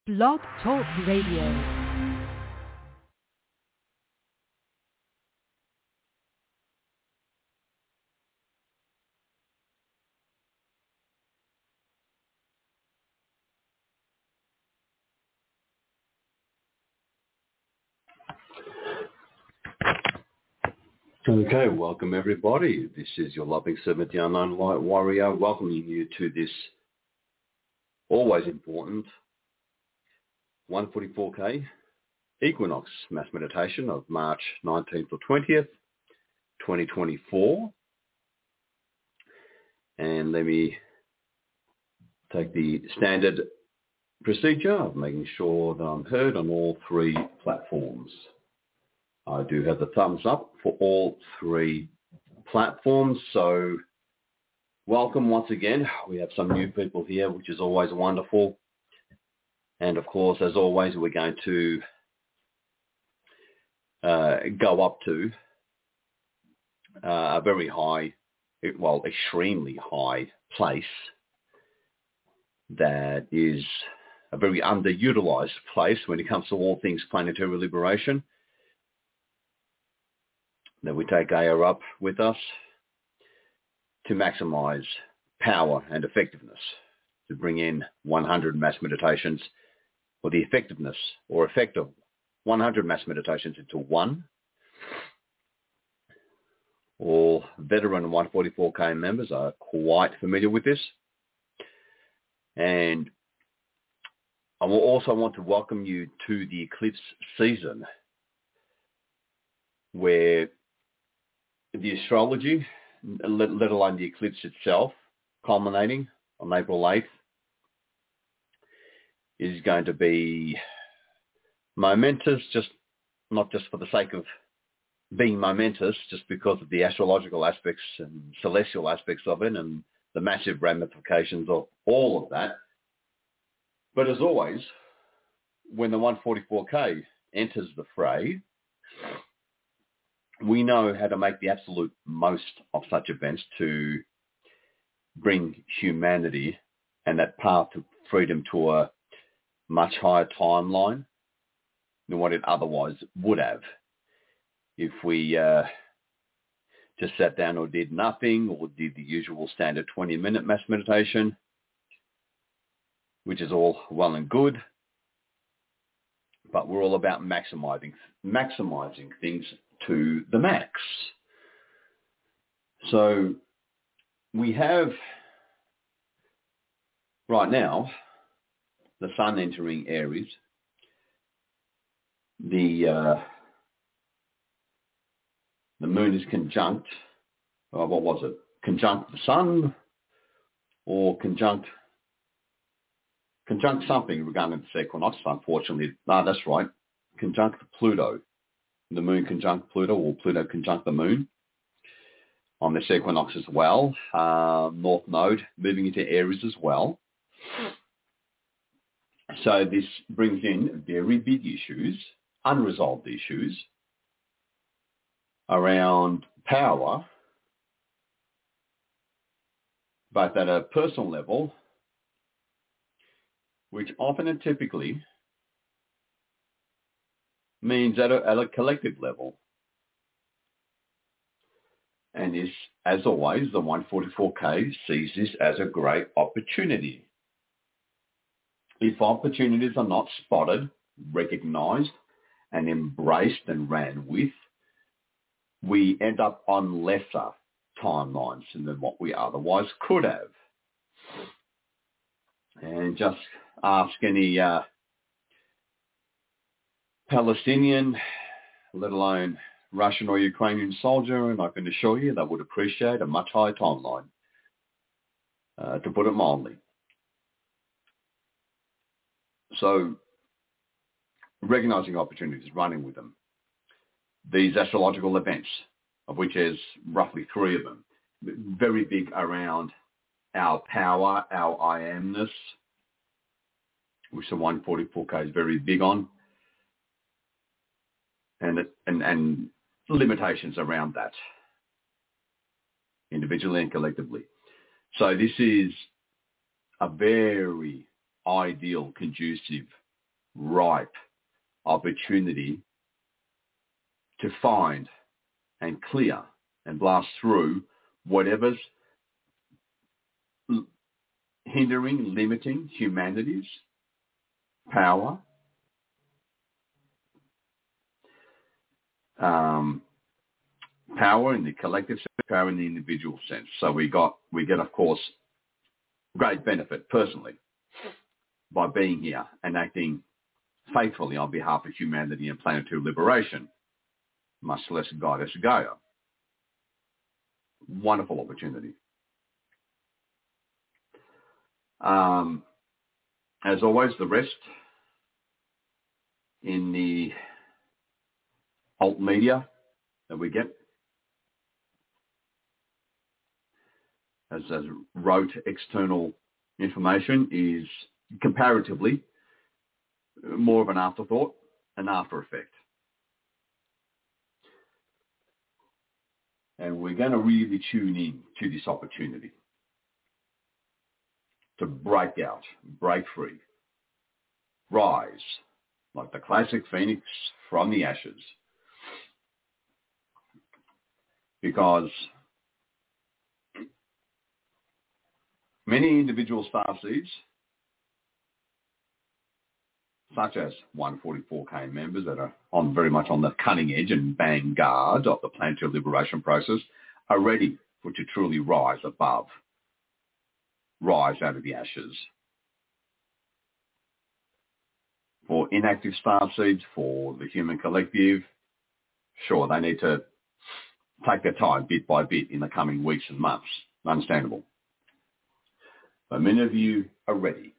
Blog Talk Radio. Okay, welcome everybody. This is your loving servant, the Unknown Light Warrior, welcoming you to this always important 144K Equinox Mass Meditation of March 19th or 20th, 2024. And let me take the standard procedure of making sure that I'm heard on all three platforms. I do have the thumbs up for all three platforms, so welcome once again. We have some new people here, which is always wonderful. And of course, as always, we're going to go up to a very high, well, extremely high place that is a very underutilized place when it comes to all things planetary liberation. That we take Gaia up with us to maximize power and effectiveness, to bring in 100 mass meditations, or the effectiveness or effect of 100 mass meditations into one. All veteran 144K members are quite familiar with this. And I will also want to welcome you to the eclipse season, where the astrology, let alone the eclipse itself, culminating on April 8th, is going to be momentous, not just for the sake of being momentous, just because of the astrological aspects and celestial aspects of it and the massive ramifications of all of that. But as always, when the 144K enters the fray, we know how to make the absolute most of such events to bring humanity and that path to freedom to a much higher timeline than what it otherwise would have if we just sat down or did nothing or did the usual standard 20-minute mass meditation, which is all well and good. But we're all about maximizing things to the max. So we have right now the sun entering Aries, the moon is conjunct, conjunct the sun, or conjunct something regarding this equinox, unfortunately. No, that's right, conjunct Pluto. The moon conjunct Pluto, or Pluto conjunct the moon on this equinox as well. North Node moving into Aries as well. So this brings in very big issues, unresolved issues around power, both at a personal level, which often and typically means at a collective level. And this, as always, the 144K sees this as a great opportunity. If opportunities are not spotted, recognized, and embraced and ran with, we end up on lesser timelines than what we otherwise could have. And just ask any Palestinian, let alone Russian or Ukrainian soldier, and I can assure you they would appreciate a much higher timeline, to put it mildly. So, recognizing opportunities, running with them. These astrological events, of which there's roughly three of them, very big around our power, our I amness, which the 144K is very big on, and limitations around that, individually and collectively. So this is a very ideal, conducive ripe opportunity to find and clear and blast through whatever's hindering, limiting humanity's power, power in the collective sense, power in the individual sense. So we get, of course, great benefit personally by being here and acting faithfully on behalf of humanity and planetary liberation, much less Goddess Gaia. Wonderful opportunity. As always, the rest in the alt media that we get as rote external information is comparatively more of an afterthought, an after effect. And we're going to really tune in to this opportunity to break out, break free, rise like the classic phoenix from the ashes. Because many individual starseeds, such as 144K members that are very much on the cutting edge and vanguard of the planetary liberation process, are ready to truly rise above, rise out of the ashes. For inactive starseeds, for the human collective, sure, they need to take their time bit by bit in the coming weeks and months. Understandable. But many of you are ready.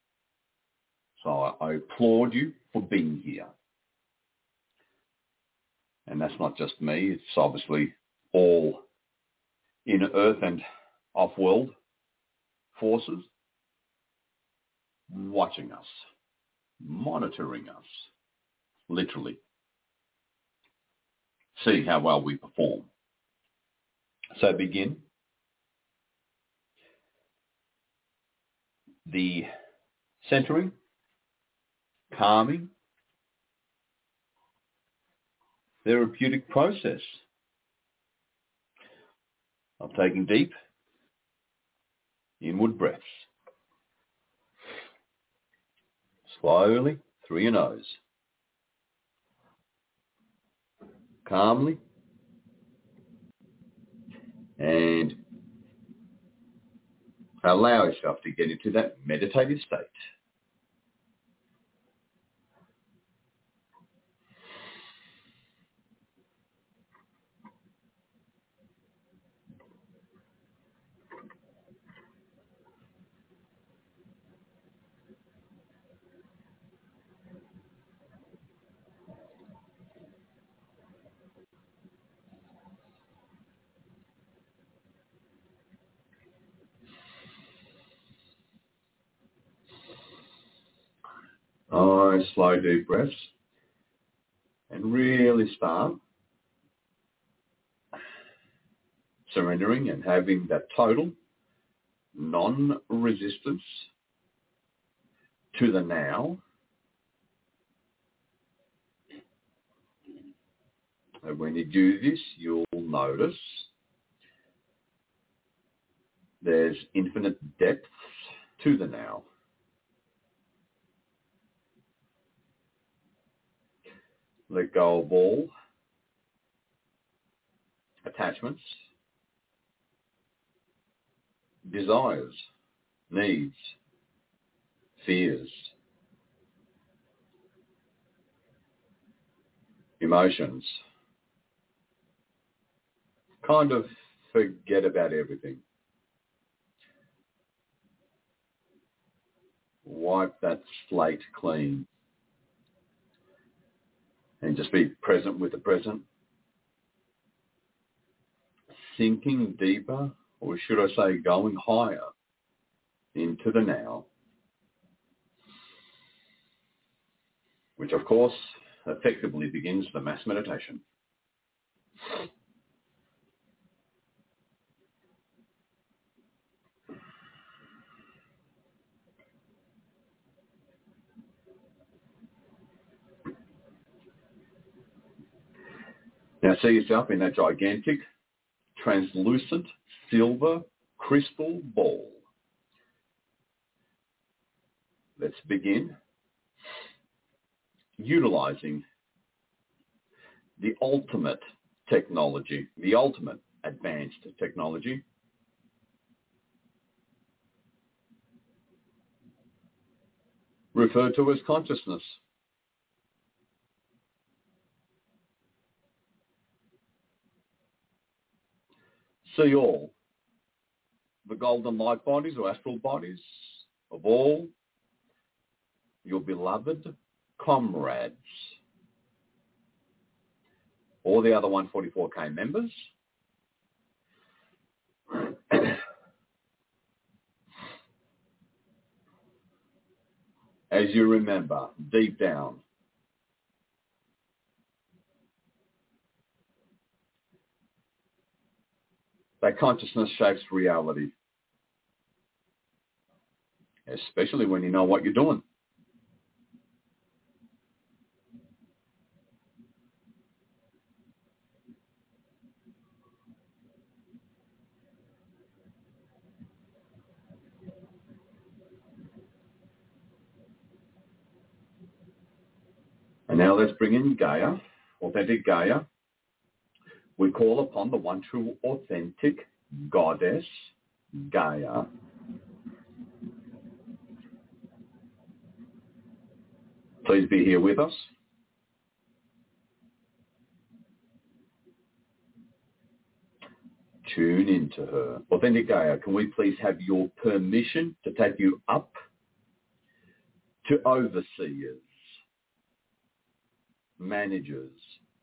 So I applaud you for being here. And that's not just me. It's obviously all inner earth and off-world forces watching us, monitoring us, literally. See how well we perform. So begin. The centering, calming, therapeutic process of taking deep inward breaths. Slowly through your nose. Calmly. And allow yourself to get into that meditative state. Nice, slow, deep breaths. And really start surrendering and having that total non-resistance to the now. And when you do this, you'll notice there's infinite depth to the now. Let go of all attachments, desires, needs, fears, emotions. Kind of forget about everything. Wipe that slate clean and just be present with the present. Sinking deeper, or should I say going higher into the now, which of course effectively begins the mass meditation. Now see yourself in that gigantic, translucent, silver crystal ball. Let's begin utilizing the ultimate technology, the ultimate advanced technology, referred to as consciousness. See all the golden light bodies or astral bodies of all your beloved comrades, or the other 144K members, as you remember deep down that consciousness shapes reality, especially when you know what you're doing. And now let's bring in Gaia, authentic Gaia. We call upon the one true authentic goddess, Gaia. Please be here with us. Tune into her. Authentic Gaia, can we please have your permission to take you up to overseers, managers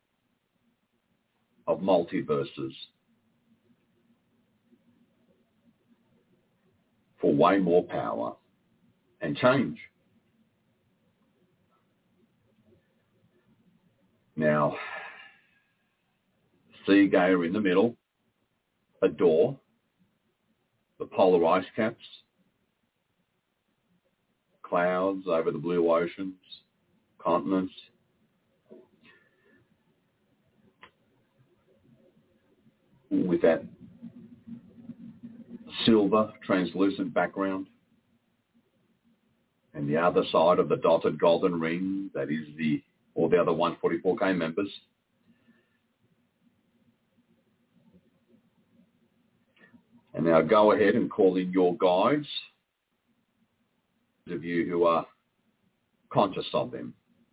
of multiverses for way more power and change? Now, see Gaia in the middle, a door, the polar ice caps, clouds over the blue oceans, continents. With that silver translucent background, and the other side of the dotted golden ring, that is all the other 144K members. And now go ahead and call in your guides, those of you who are conscious of them.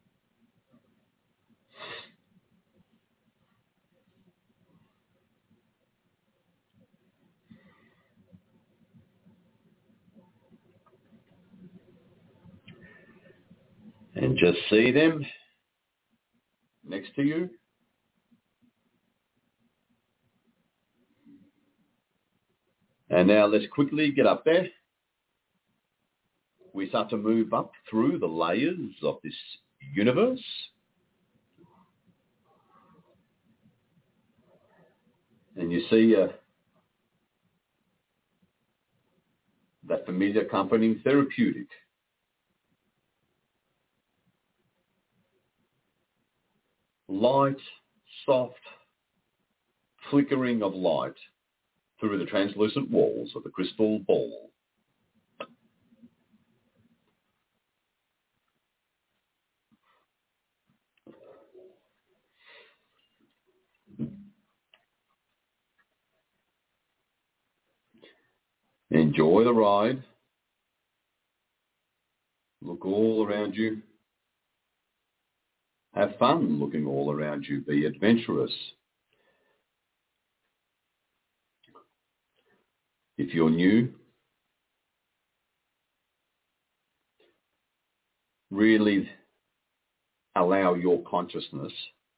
And just see them next to you. And now let's quickly get up there. We start to move up through the layers of this universe. And you see that familiar accompanying therapeutic. Light, soft, flickering of light through the translucent walls of the crystal ball. Enjoy the ride. Look all around you. Have fun looking all around you. Be adventurous. If you're new, really allow your consciousness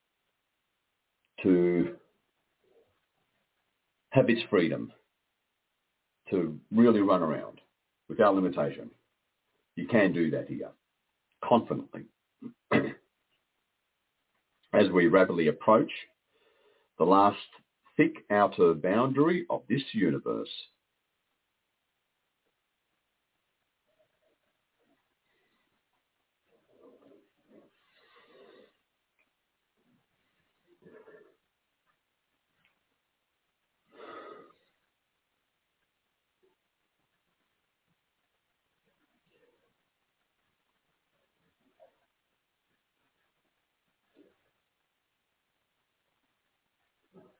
to have its freedom to really run around without limitation. You can do that here, confidently. As we rapidly approach the last thick outer boundary of this universe,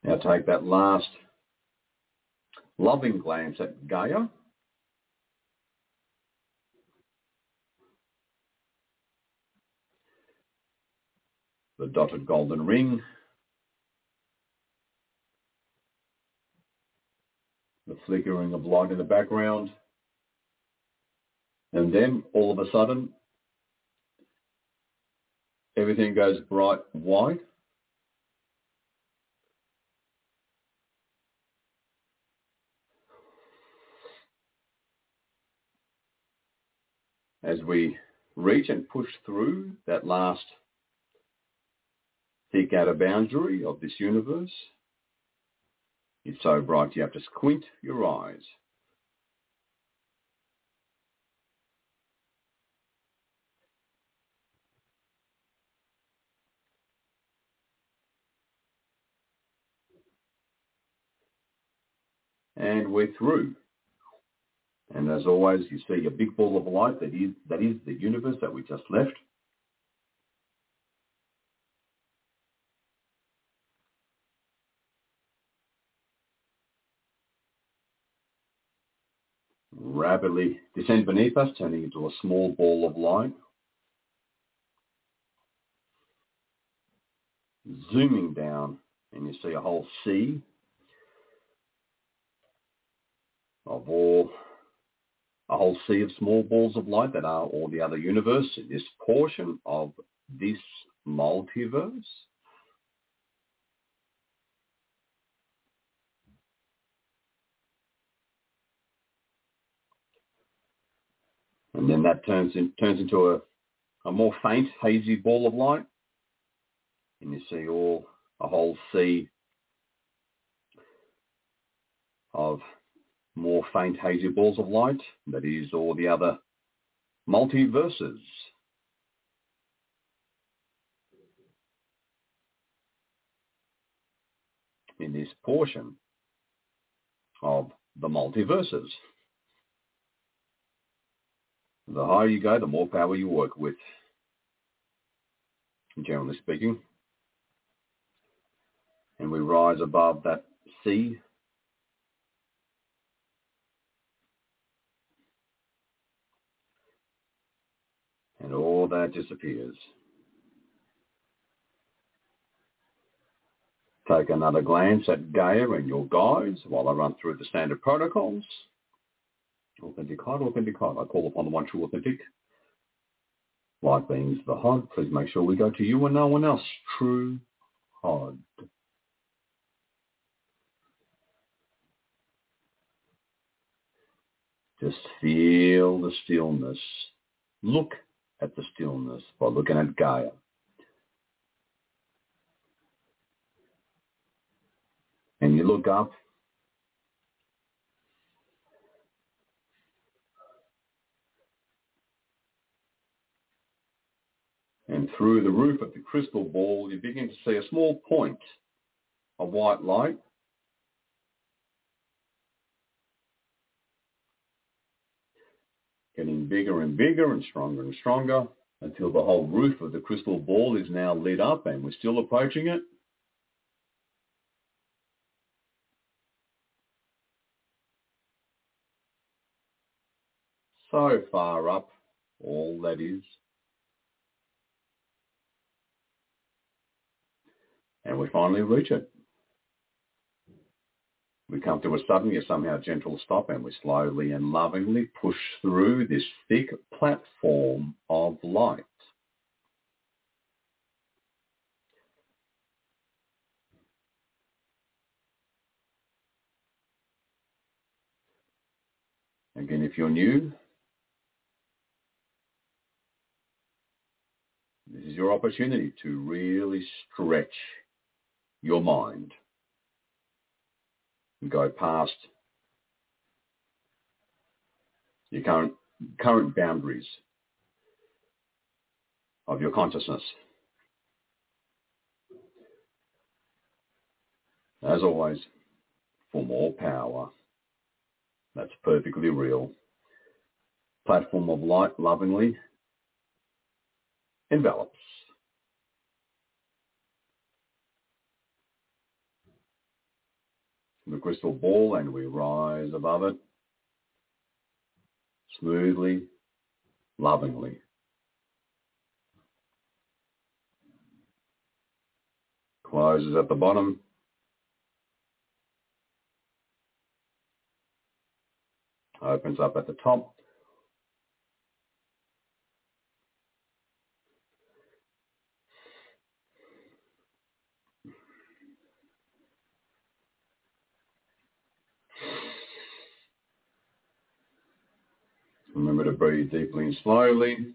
Now take that last loving glance at Gaia. The dotted golden ring. The flickering of light in the background. And then all of a sudden, everything goes bright white. As we reach and push through that last thick outer boundary of this universe, it's so bright you have to squint your eyes. And we're through. And as always, you see a big ball of light that is the universe that we just left. Rapidly descend beneath us, turning into a small ball of light. Zooming down, and you see a whole sea of a whole sea of small balls of light that are all the other universe, this portion of this multiverse. And then that turns into a more faint, hazy ball of light. And you see a whole sea of more faint, hazy balls of light. That is all the other multiverses. In this portion of the multiverses. The higher you go, the more power you work with, generally speaking. And we rise above that sea. And all that disappears. Take another glance at Gaia and your guides while I run through the standard protocols. Authentic hide, authentic hide. I call upon the one true authentic. Light beings the hide. Please make sure we go to you and no one else. True hide. Just feel the stillness. Look at the stillness by looking at Gaia. And you look up, and through the roof of the crystal ball, you begin to see a small point of white light. Getting bigger and bigger and stronger until the whole roof of the crystal ball is now lit up and we're still approaching it. So far up, all that is. And we finally reach it. We come to a sudden, yet somehow gentle stop, and we slowly and lovingly push through this thick platform of light. Again, if you're new, this is your opportunity to really stretch your mind and go past your current boundaries of your consciousness. As always, for more power, that's perfectly real. Platform of light lovingly envelops. crystal ball and we rise above it smoothly, lovingly. Closes at the bottom. Opens up at the top. Remember to breathe deeply and slowly.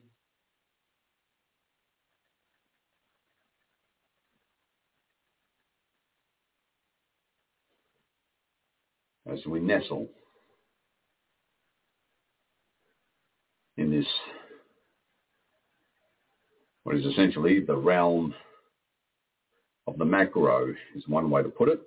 As we nestle in this, what is essentially the realm of the macro, is one way to put it.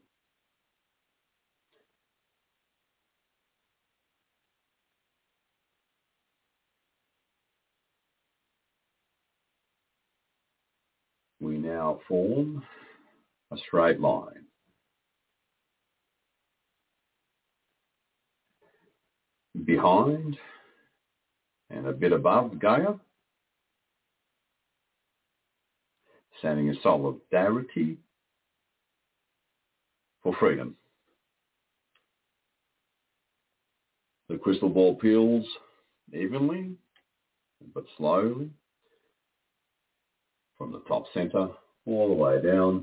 We now form a straight line. Behind and a bit above Gaia, standing in solidarity for freedom. The crystal ball peels evenly but slowly from the top center all the way down.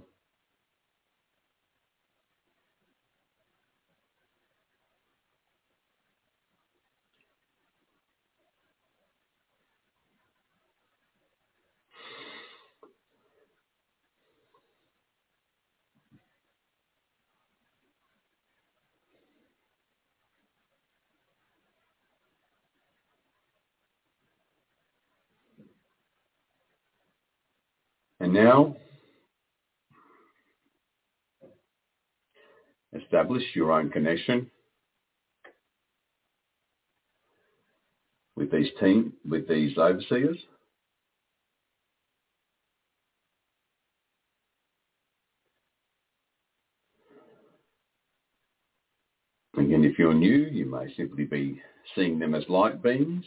And now, establish your own connection with these overseers. Again, if you're new, you may simply be seeing them as light beings.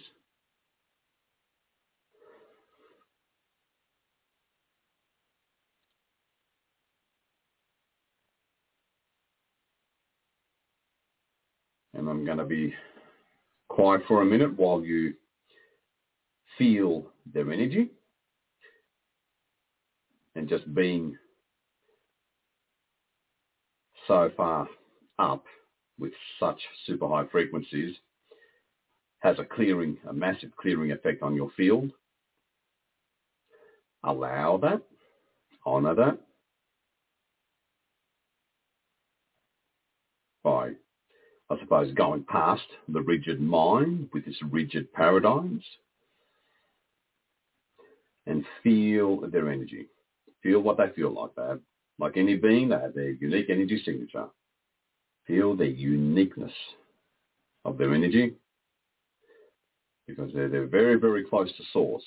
And I'm going to be quiet for a minute while you feel their energy. And just being so far up with such super high frequencies has a massive clearing effect on your field. Allow that, honor that by, I suppose, going past the rigid mind with its rigid paradigms and feel their energy. Feel what they feel like. That, like any being, they have their unique energy signature. Feel the uniqueness of their energy because they're very, very close to source.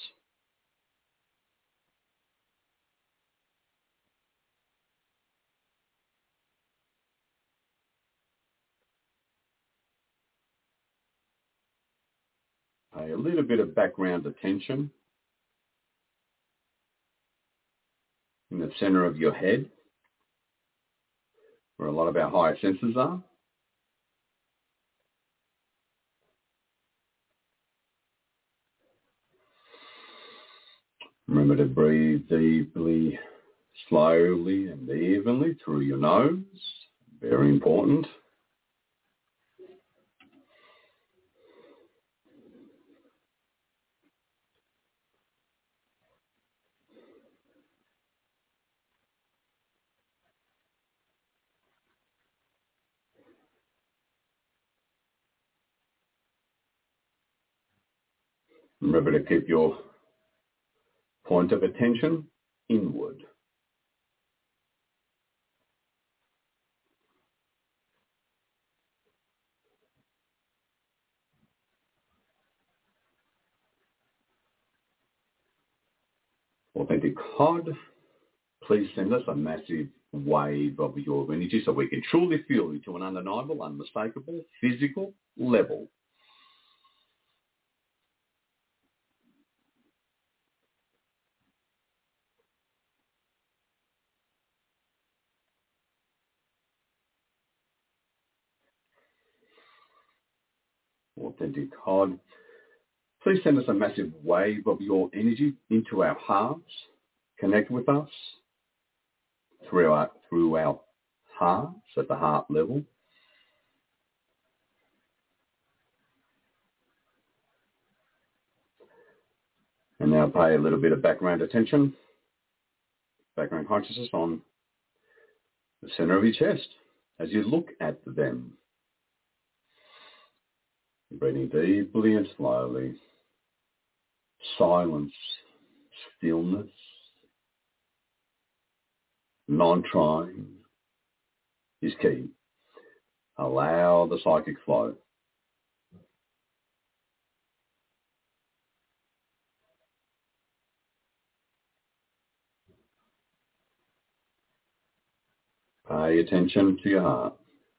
Pay a little bit of background attention in the center of your head, where a lot of our higher senses are. Remember to breathe deeply, slowly and evenly through your nose. Very important. Remember to keep your point of attention inward. Authentic Cod, please send us a massive wave of your energy so we can truly feel you to an undeniable, unmistakable, physical level. Authentic God, please send us a massive wave of your energy into our hearts. Connect with us through our hearts at the heart level. And now pay a little bit of background attention, background consciousness on the center of your chest as you look at them. Breathing deeply and slowly. Silence, stillness, non-trying is key. Allow the psychic flow. Pay attention to your heart.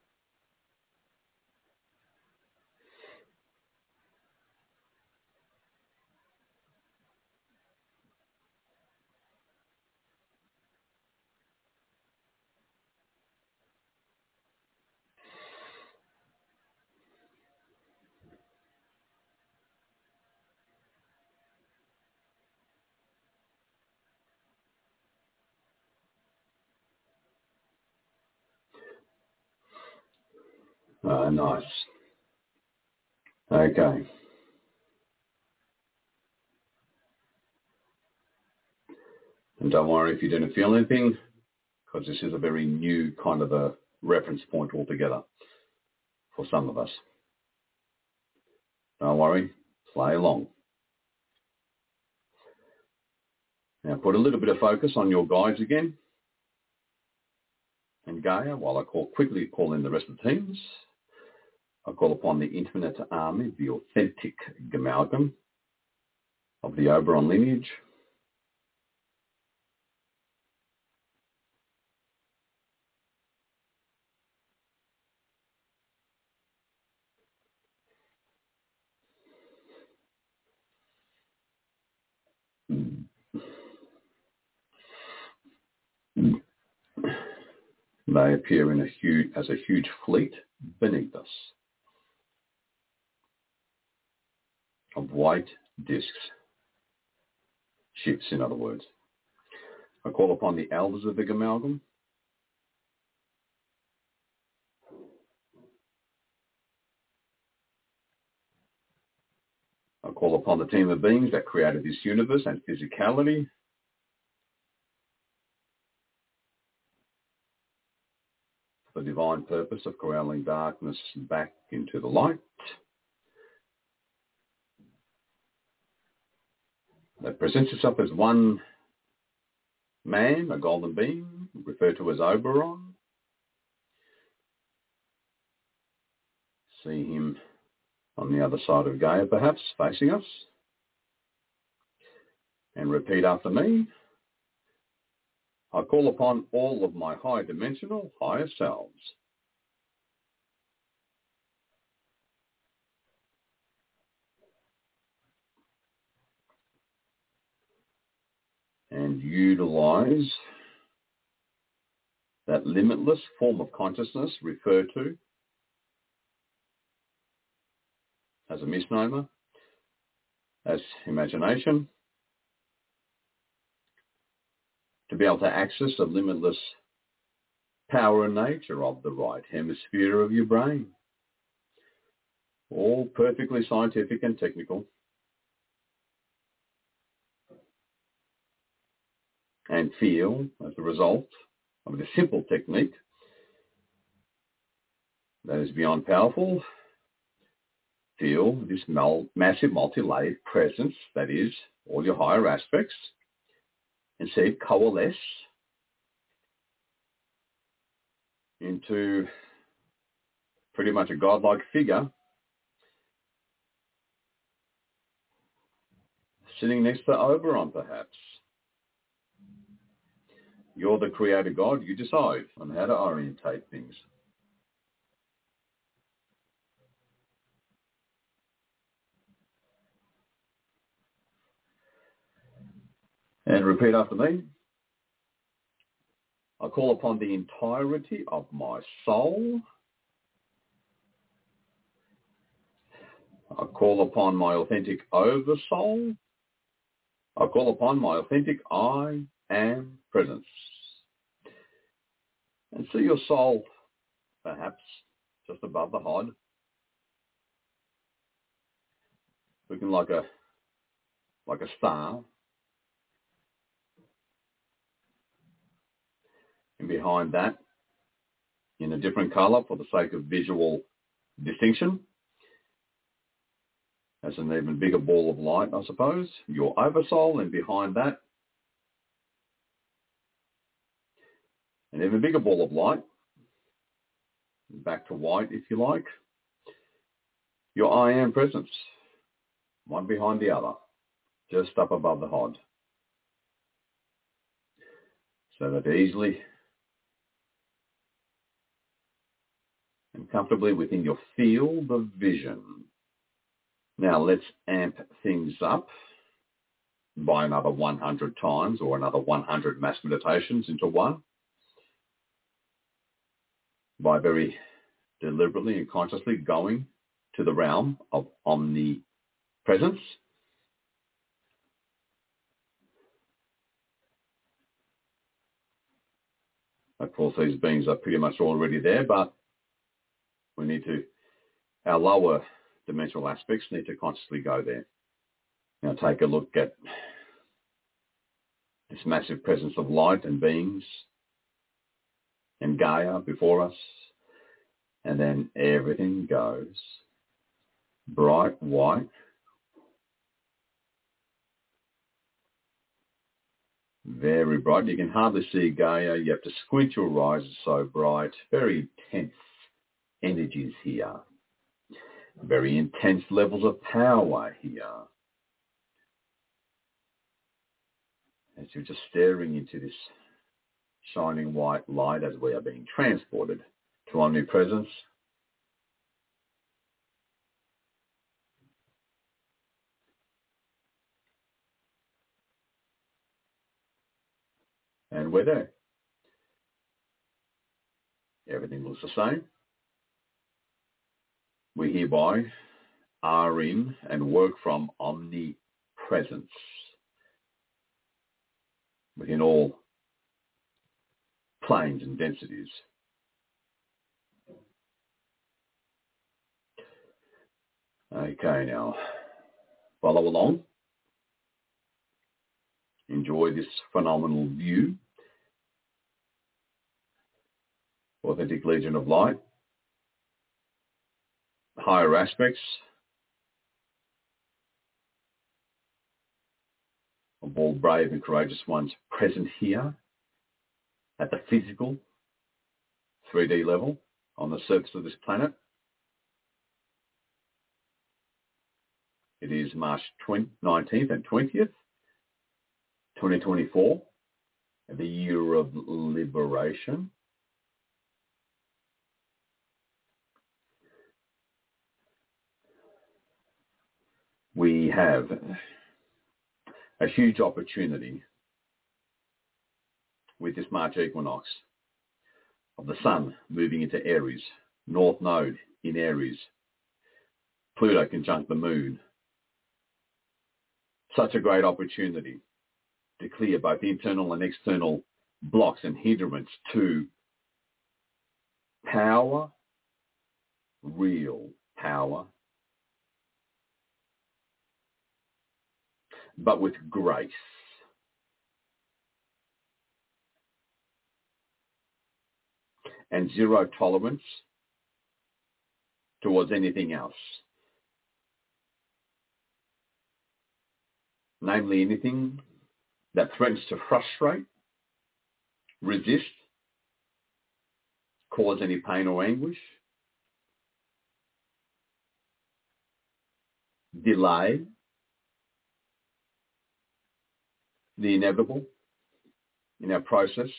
Nice. Okay. And don't worry if you didn't feel anything, because this is a very new kind of a reference point altogether for some of us. Don't worry, play along. Now put a little bit of focus on your guides again. And Gaia, while I quickly call in the rest of the teams, I call upon the infinite army, the authentic amalgam of the Oberon lineage. They appear as a huge fleet beneath us of white discs, ships in other words. I call upon the elders of the amalgam, I call upon the team of beings that created this universe and physicality. For the divine purpose of corralling darkness back into the light. That presents itself as one man, a golden being, referred to as Oberon. See him on the other side of Gaia, perhaps, facing us. And repeat after me. I call upon all of my high-dimensional, higher selves. And utilize that limitless form of consciousness referred to as a misnomer, as imagination, to be able to access the limitless power and nature of the right hemisphere of your brain. All perfectly scientific and technical. And feel, as a result of the simple technique that is beyond powerful, feel this massive multi-layered presence that is all your higher aspects, and see it coalesce into pretty much a godlike figure sitting next to Oberon, perhaps. You're the creator God. You decide on how to orientate things. And repeat after me. I call upon the entirety of my soul. I call upon my authentic oversoul. I call upon my authentic I am presence. And see your soul perhaps just above the hod, looking like a star. And behind that, in a different color for the sake of visual distinction, as an even bigger ball of light, I suppose, your oversoul, and behind that, an even bigger ball of light, back to white if you like, your I am presence, one behind the other, just up above the hod, so that easily and comfortably within your field of vision. Now let's amp things up by another 100 times, or another 100 mass meditations into one, by very deliberately and consciously going to the realm of omnipresence. Of course, these beings are pretty much already there, but we need to, our lower dimensional aspects need to consciously go there. Now take a look at this massive presence of light and beings and Gaia before us, and then everything goes bright white, very bright. You can hardly see Gaia. You have to squint your eyes, it's so bright. Very intense energies here. Very intense levels of power here. As you're just staring into this shining white light as we are being transported to omnipresence. And we're there. Everything looks the same. We hereby are in and work from omnipresence within all planes and densities. Okay, now follow along. Enjoy this phenomenal view. Authentic Legion of Light. Higher aspects of all brave and courageous ones present here at the physical 3D level on the surface of this planet. It is March 19th and 20th, 2024, the year of liberation. We have a huge opportunity with this March equinox of the sun moving into Aries, North Node in Aries, Pluto conjunct the moon. Such a great opportunity to clear both internal and external blocks and hindrance to power, real power, but with grace. And zero tolerance towards anything else. Namely, anything that threatens to frustrate, resist, cause any pain or anguish, delay the inevitable, in our process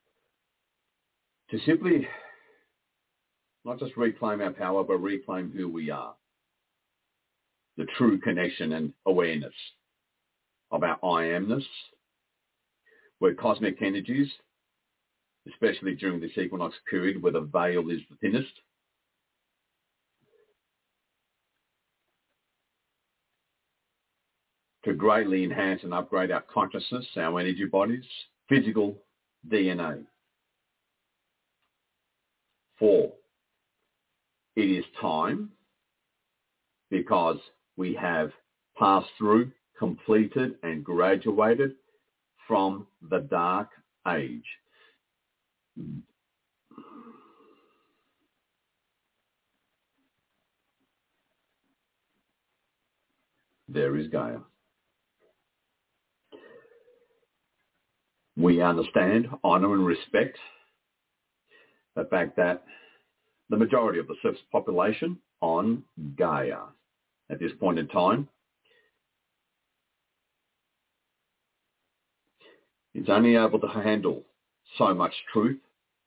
to simply not just reclaim our power, but reclaim who we are. The true connection and awareness of our I amness, where cosmic energies, especially during this equinox period where the veil is the thinnest, to greatly enhance and upgrade our consciousness, our energy bodies, physical DNA. 4, it is time because we have passed through, completed and graduated from the dark age. There is Gaia. We understand, honor and respect the fact that the majority of the surface population on Gaia at this point in time is only able to handle so much truth,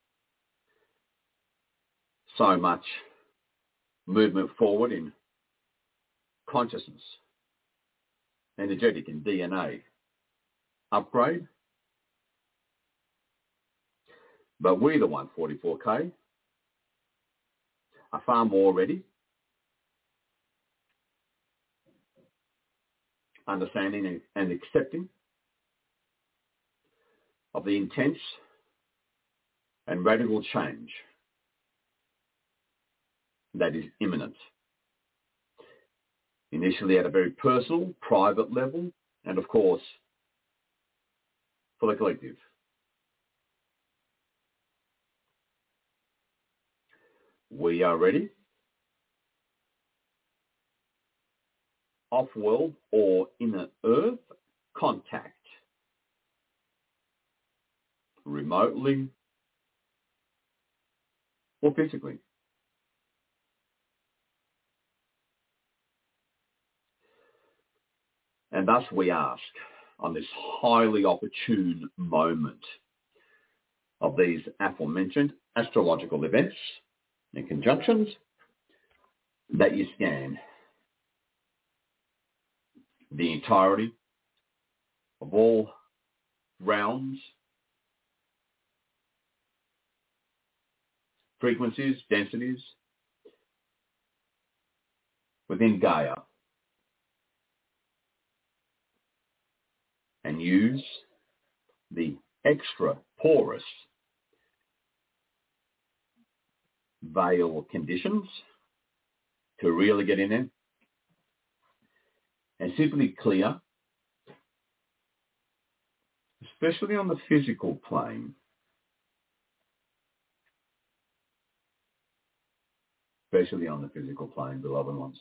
so much movement forward in consciousness, energetic and DNA upgrade. But we, the 144K, are far more ready, understanding and accepting of the intense and radical change that is imminent. Initially at a very personal, private level, and of course, for the collective. We are ready. Off-world or inner earth contact. Remotely or physically. And thus we ask, on this highly opportune moment of these aforementioned astrological events and conjunctions, that you scan the entirety of all realms, frequencies, densities within Gaia, and use the extra porous veil conditions to really get in there and simply clear, especially on the physical plane, beloved ones,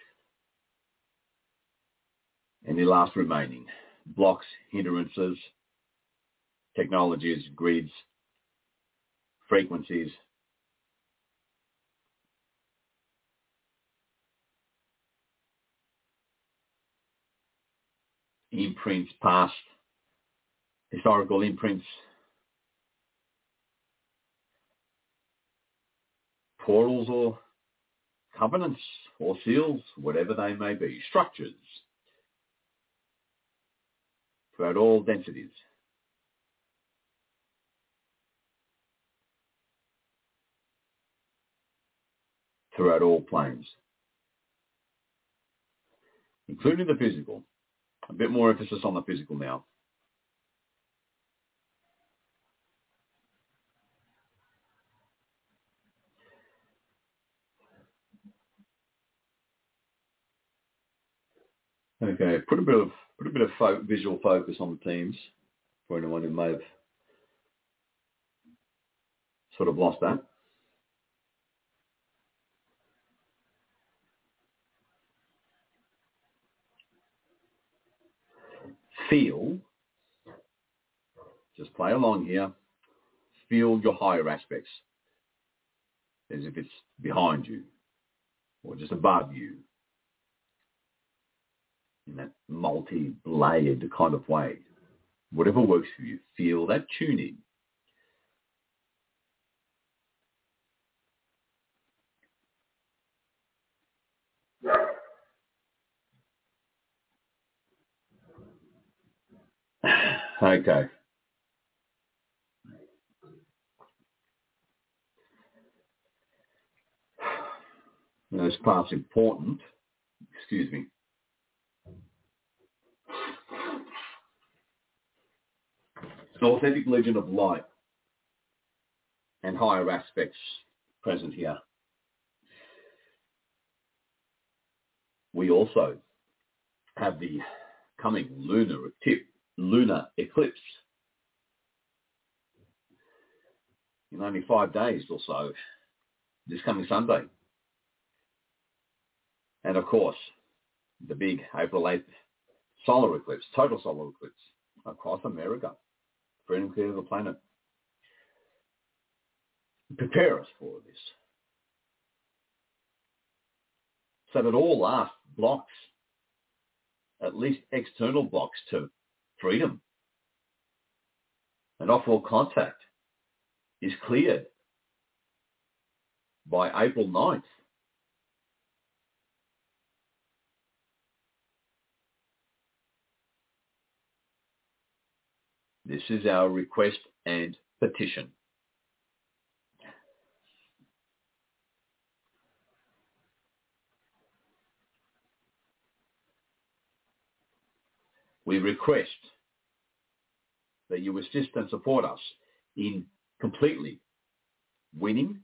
any last remaining blocks, hindrances, technologies, grids, frequencies, imprints, past historical imprints, portals or covenants or seals, whatever they may be, structures throughout all densities. Throughout all planes, including the physical. A bit more emphasis on the physical now. Okay, put a bit of visual focus on the teams for anyone who may have sort of lost that. Feel, just play along here, feel your higher aspects as if it's behind you or just above you in that multi-layered kind of way, Whatever works for you, feel that tuning. Okay. This part's important. Excuse me. An authentic legion of light and higher aspects present here. We also have the coming lunar eclipse in only 5 days or so, this coming Sunday. And of course, the big April 8th solar eclipse, total solar eclipse across America, freedom clear of the planet. Prepare us for this, so that all last blocks, at least external blocks to freedom and off-world contact, is cleared by April 9th. This is our request and petition. We request that you assist and support us in completely winning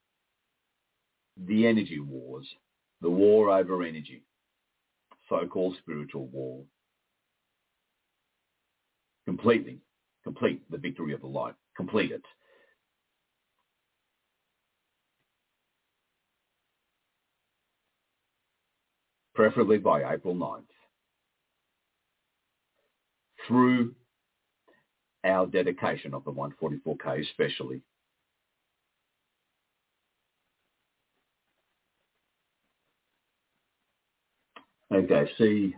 the energy wars, the war over energy, so-called spiritual war. Complete the victory of the light. Complete it. Preferably by April 9th. Through our dedication of the 144K especially. Okay, see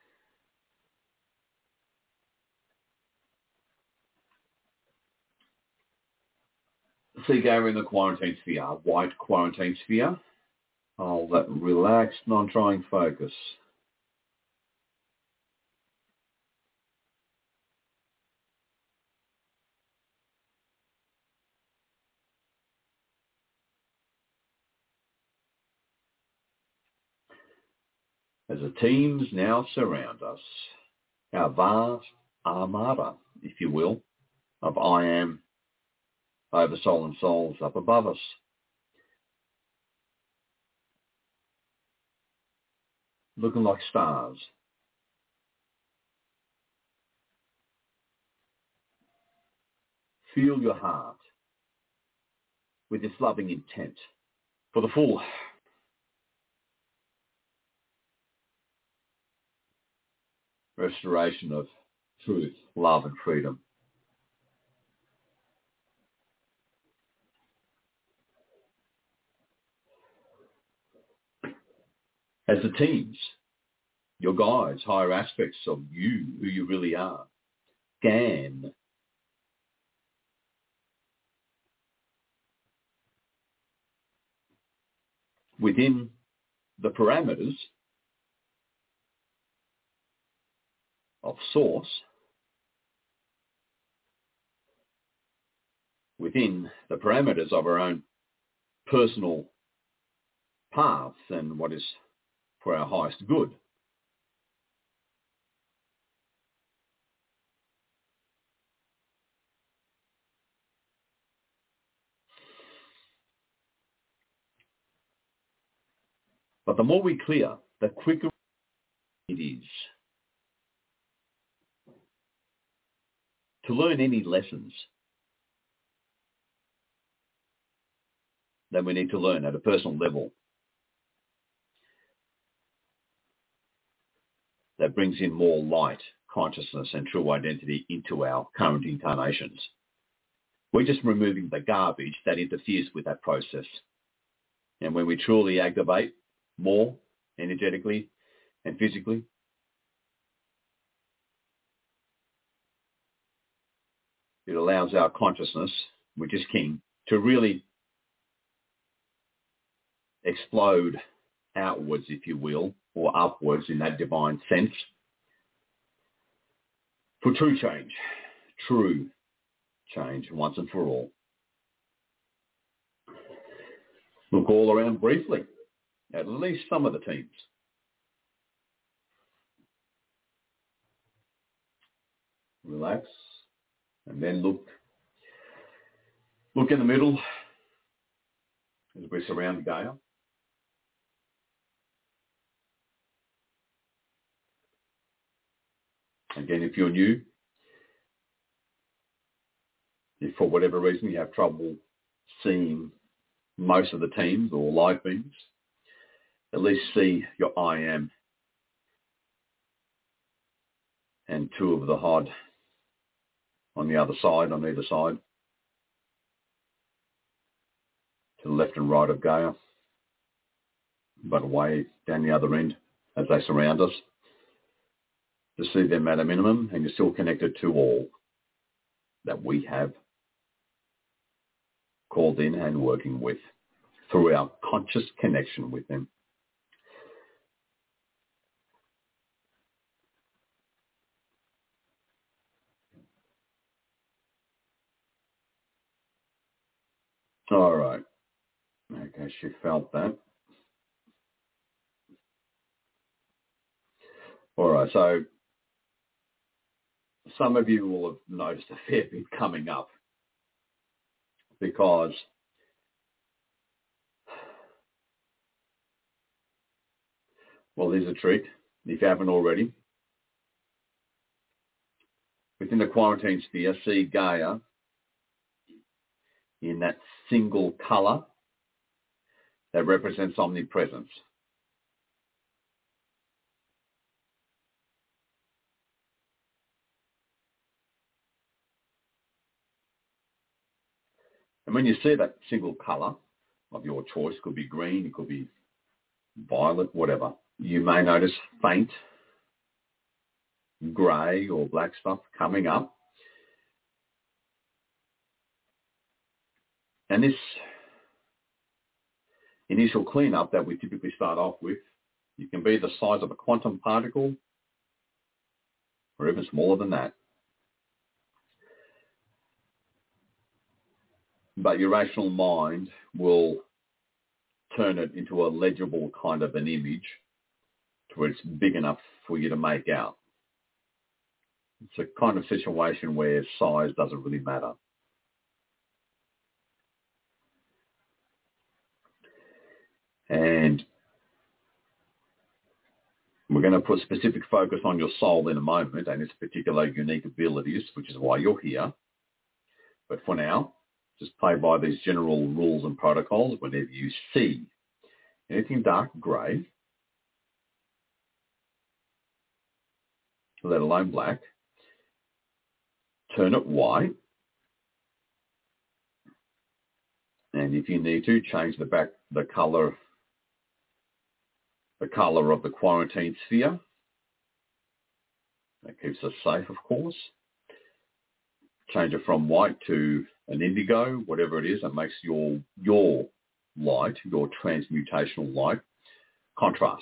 Gary in the quarantine sphere, white quarantine sphere. Oh, that relaxed, non-trying focus. As the teams now surround us, our vast armada, if you will, of I am, oversoul and souls up above us. Looking like stars. Feel your heart with this loving intent for the full restoration of truth, love and freedom. As the teams, your guides, higher aspects of you, who you really are, scan within the parameters of source, within the parameters of our own personal paths and what is for our highest good. But the more we clear, the quicker it is to learn any lessons that we need to learn at a personal level that brings in more light, consciousness and true identity into our current incarnations. We're just removing the garbage that interferes with that process. And when we truly activate more energetically and physically, it allows our consciousness, which is king, to really explode outwards, if you will, or upwards in that divine sense, for true change once and for all. Look all around briefly, at least some of the teams. Relax, and then look in the middle as we surround Gaia. Again, if you're new, if for whatever reason you have trouble seeing most of the teams or live beings, at least see your I am and two of the HOD on the other side, on either side, to the left and right of Gaia, but away down the other end as they surround us, to see them at a minimum, and you're still connected to all that we have called in and working with through our conscious connection with them. All right. Okay, she felt that. All right, so some of you will have noticed a fair bit coming up because well, there's a trick, if you haven't already. Within the quarantine sphere, see Gaia in that single colour that represents omnipresence. And when you see that single colour of your choice, it could be green, it could be violet, whatever, you may notice faint grey or black stuff coming up. And this initial cleanup that we typically start off with, you can be the size of a quantum particle or even smaller than that. But your rational mind will turn it into a legible kind of an image to where it's big enough for you to make out. It's a kind of situation where size doesn't really matter. And we're going to put specific focus on your soul in a moment and its particular unique abilities, which is why you're here. But for now, just play by these general rules and protocols. Whenever you see anything dark grey, let alone black, turn it white. And if you need to, change the colour of the quarantine sphere. That keeps us safe, of course. Change it from white to an indigo, whatever it is, that makes your light, your transmutational light, contrast.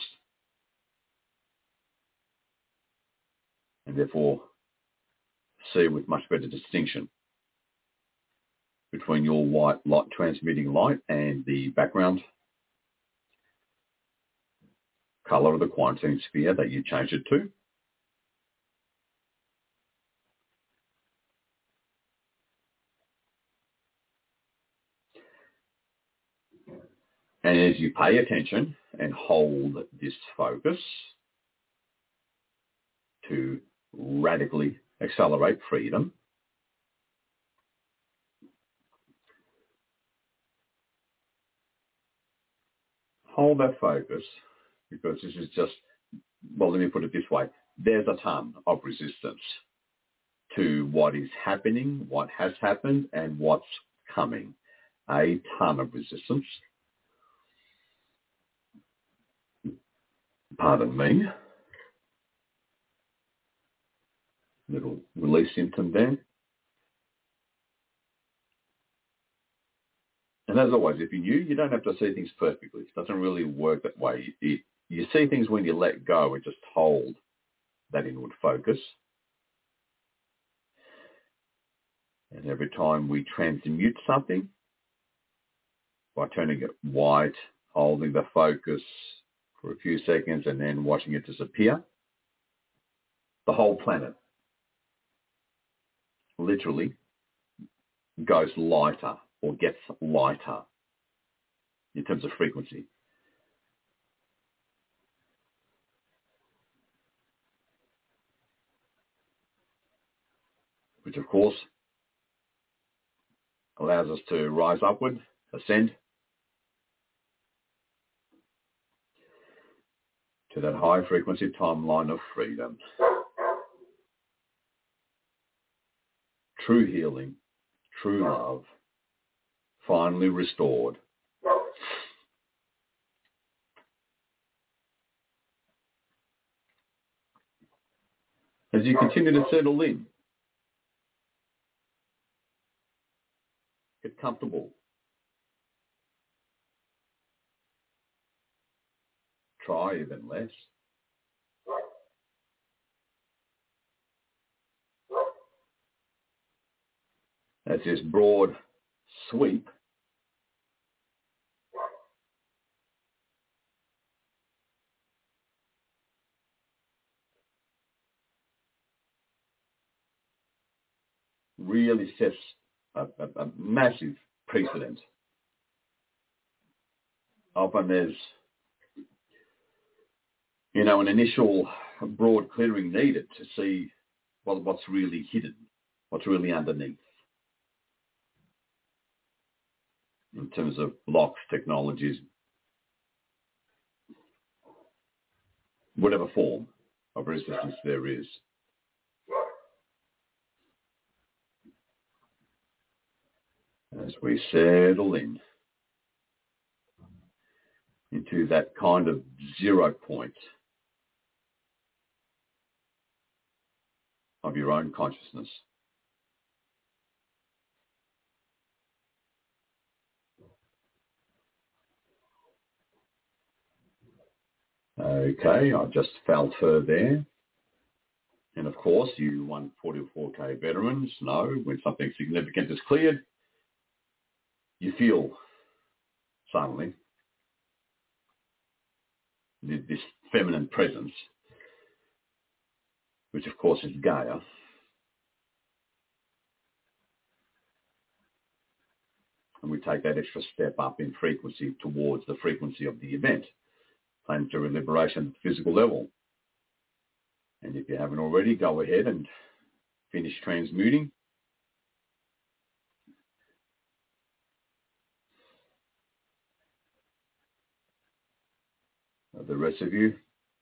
And therefore, see with much better distinction between your white light transmitting light and the background colour of the quarantine sphere that you change it to. And as you pay attention and hold this focus to radically accelerate freedom, hold that focus, because this is just, well, let me put it this way. There's a ton of resistance to what is happening, what has happened, and what's coming. A ton of resistance. Pardon me. Little release symptom there. And as always, if you're new, you don't have to see things perfectly. It doesn't really work that way. You see things when you let go and just hold that inward focus. And every time we transmute something, by turning it white, holding the focus for a few seconds and then watching it disappear, the whole planet literally goes lighter or gets lighter in terms of frequency. Which of course allows us to rise upward, ascend to that high frequency timeline of freedom. True healing, true love, finally restored. As you continue to settle in, get comfortable. Try even less. As this broad sweep really sets a massive precedent. Often there's, an initial broad clearing needed to see what's really hidden, what's really underneath. In terms of blocks, technologies, whatever form of resistance there is. As we settle in into that kind of 0 point of your own consciousness. Okay, I just felt her there. And of course, you 144K veterans know when something significant is cleared, you feel suddenly this feminine presence, which of course is Gaia. And we take that extra step up in frequency towards the frequency of the event, planetary liberation at the physical level. And if you haven't already, go ahead and finish transmuting. The rest of you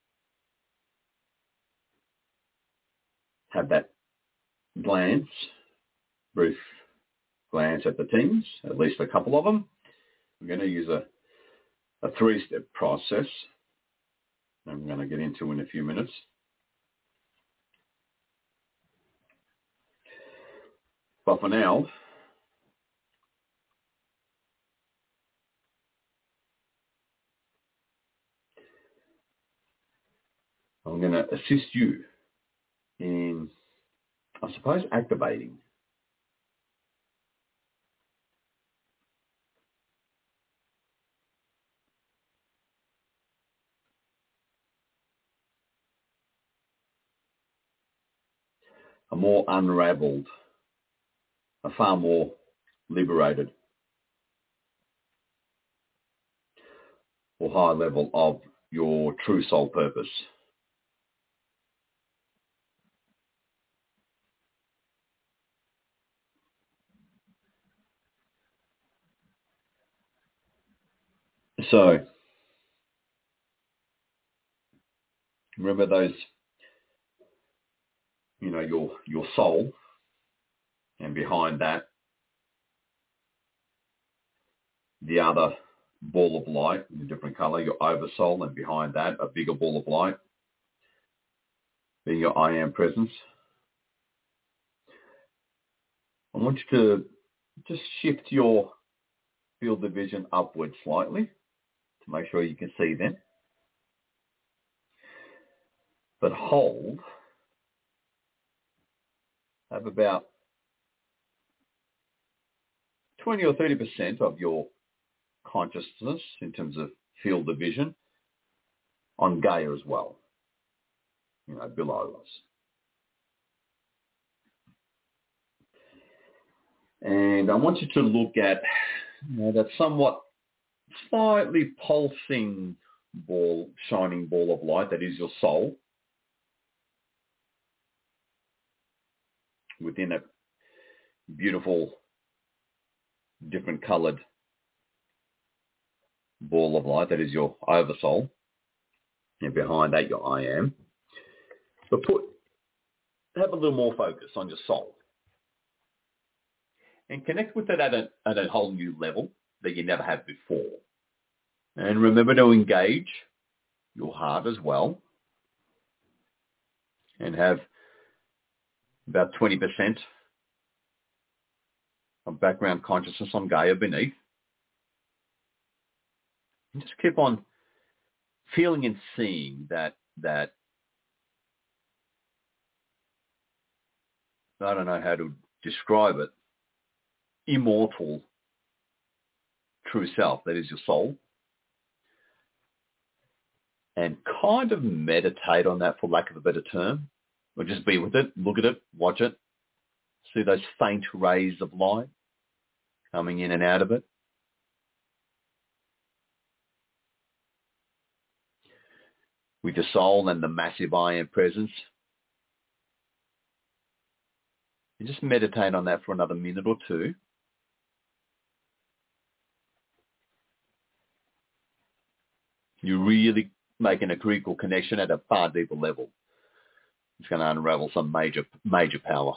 have that glance, brief glance at the teams, at least a couple of them. We're going to use a 3-step process I'm going to get into in a few minutes. But for now, I'm going to assist you in, I suppose, activating a more unraveled, a far more liberated or high level of your true soul purpose. So, remember those, your soul, and behind that, the other ball of light in a different color, your oversoul, and behind that, a bigger ball of light, being your I am presence. I want you to just shift your field of vision upwards slightly to make sure you can see them. But hold, have about 20 or 30% of your consciousness in terms of field of vision on Gaia as well, below us. And I want you to look at that somewhat slightly pulsing ball, shining ball of light that is your soul within a beautiful, different coloured ball of light that is your oversoul. And behind that, your I am. But have a little more focus on your soul. And connect with it at a whole new level that you never had before. And remember to engage your heart as well. And have about 20% of background consciousness on Gaia beneath. And just keep on feeling and seeing that I don't know how to describe it, immortal true self, that is your soul. And kind of meditate on that, for lack of a better term, or just be with it, look at it, watch it, see those faint rays of light coming in and out of it. With your soul and the massive I am presence. And just meditate on that for another minute or two. You're really making a critical connection at a far deeper level. It's going to unravel some major power.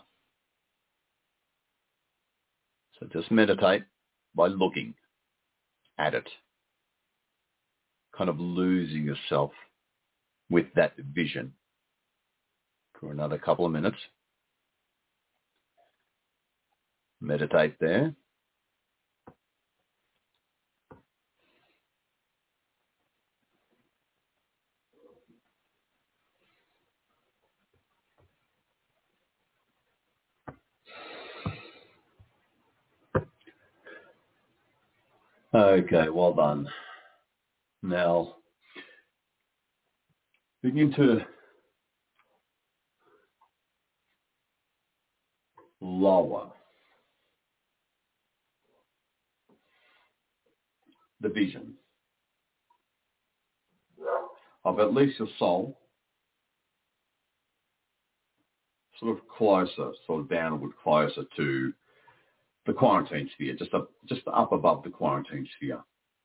So just meditate by looking at it. Kind of losing yourself with that vision for another couple of minutes. Meditate there. Okay, well done. Now, begin to lower the vision of at least your soul, sort of downward closer to the quarantine sphere, just up above the quarantine sphere.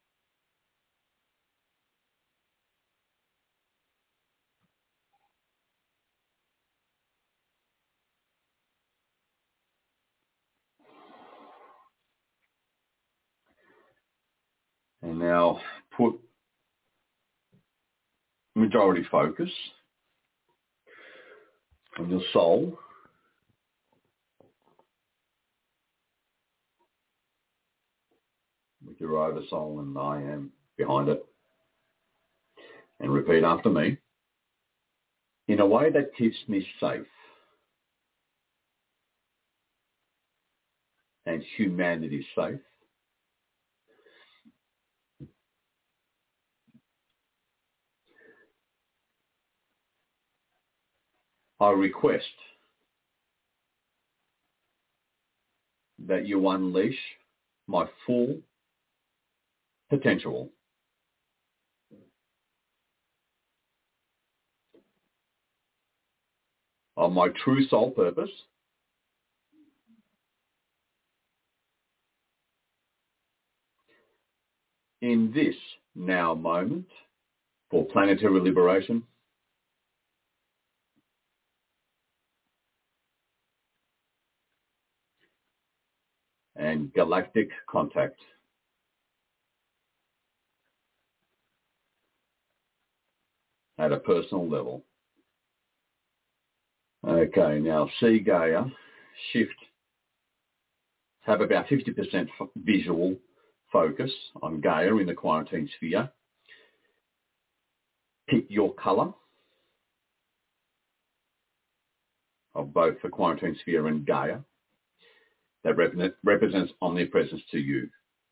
And now put majority focus on your soul. With your oversoul and I am behind it. And repeat after me. In a way that keeps me safe and humanity safe, I request that you unleash my full potential of my true soul purpose in this now moment for planetary liberation and galactic contact. At a personal level. Okay, now see Gaia shift, have about 50% visual focus on Gaia in the quarantine sphere. Pick your colour of both the quarantine sphere and Gaia that represents omnipresence to you.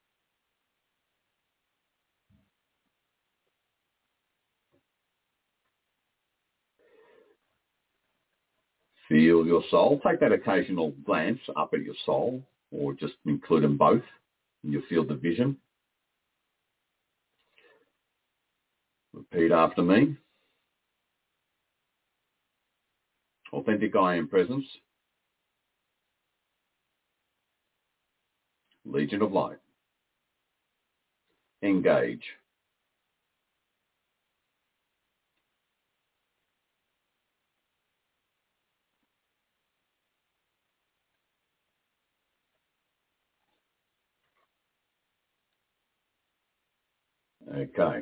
Feel your soul. Take that occasional glance up at your soul, or just include them both in your field of vision. Repeat after me. Authentic I Am presence. Legion of Light. Engage. Okay.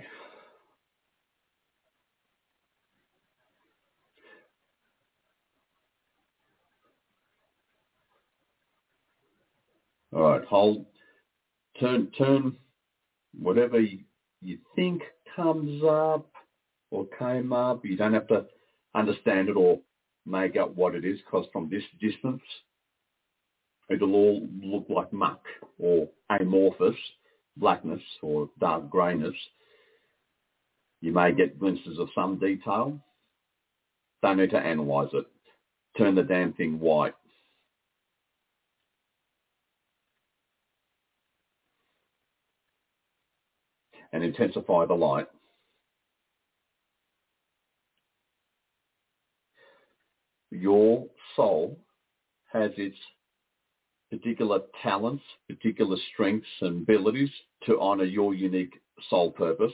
All right. Hold. Turn whatever you think comes up or came up. You don't have to understand it or make out what it is, because from this distance, it'll all look like muck or amorphous blackness or dark greyness. You may get glimpses of some detail. Don't need to analyse it. Turn the damn thing white. And intensify the light. Your soul has its particular talents, particular strengths and abilities to honour your unique soul purpose.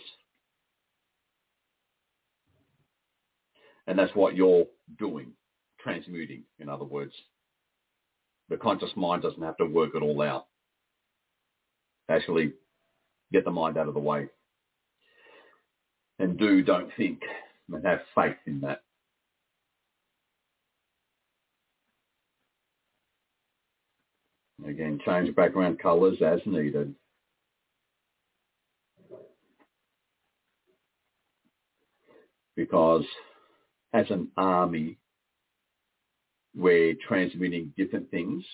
And that's what you're doing, transmuting, in other words. The conscious mind doesn't have to work it all out. Actually, get the mind out of the way. And don't think, and have faith in that. Again, change background colours as needed. Because as an army, we're transmitting different things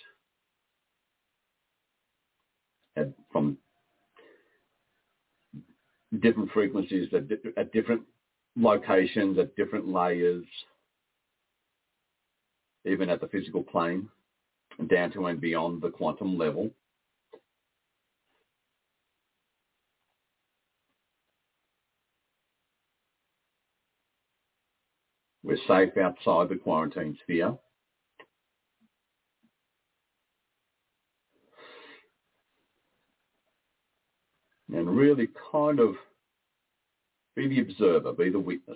from different frequencies at different locations, at different layers, even at the physical plane, down to and beyond the quantum level. We're safe outside the quarantine sphere. And really kind of be the observer, be the witness.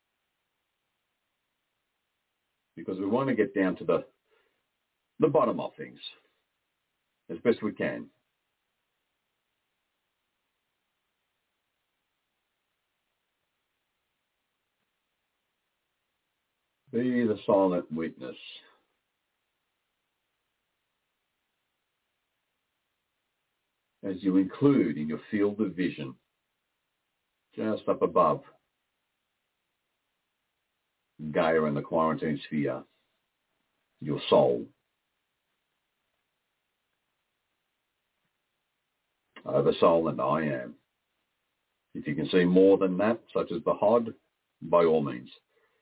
Because we want to get down to the bottom of things as best we can. Be the silent witness. As you include in your field of vision, just up above Gaia and the quarantine sphere, your soul. Oversoul and I Am. If you can see more than that, such as the HOD, by all means.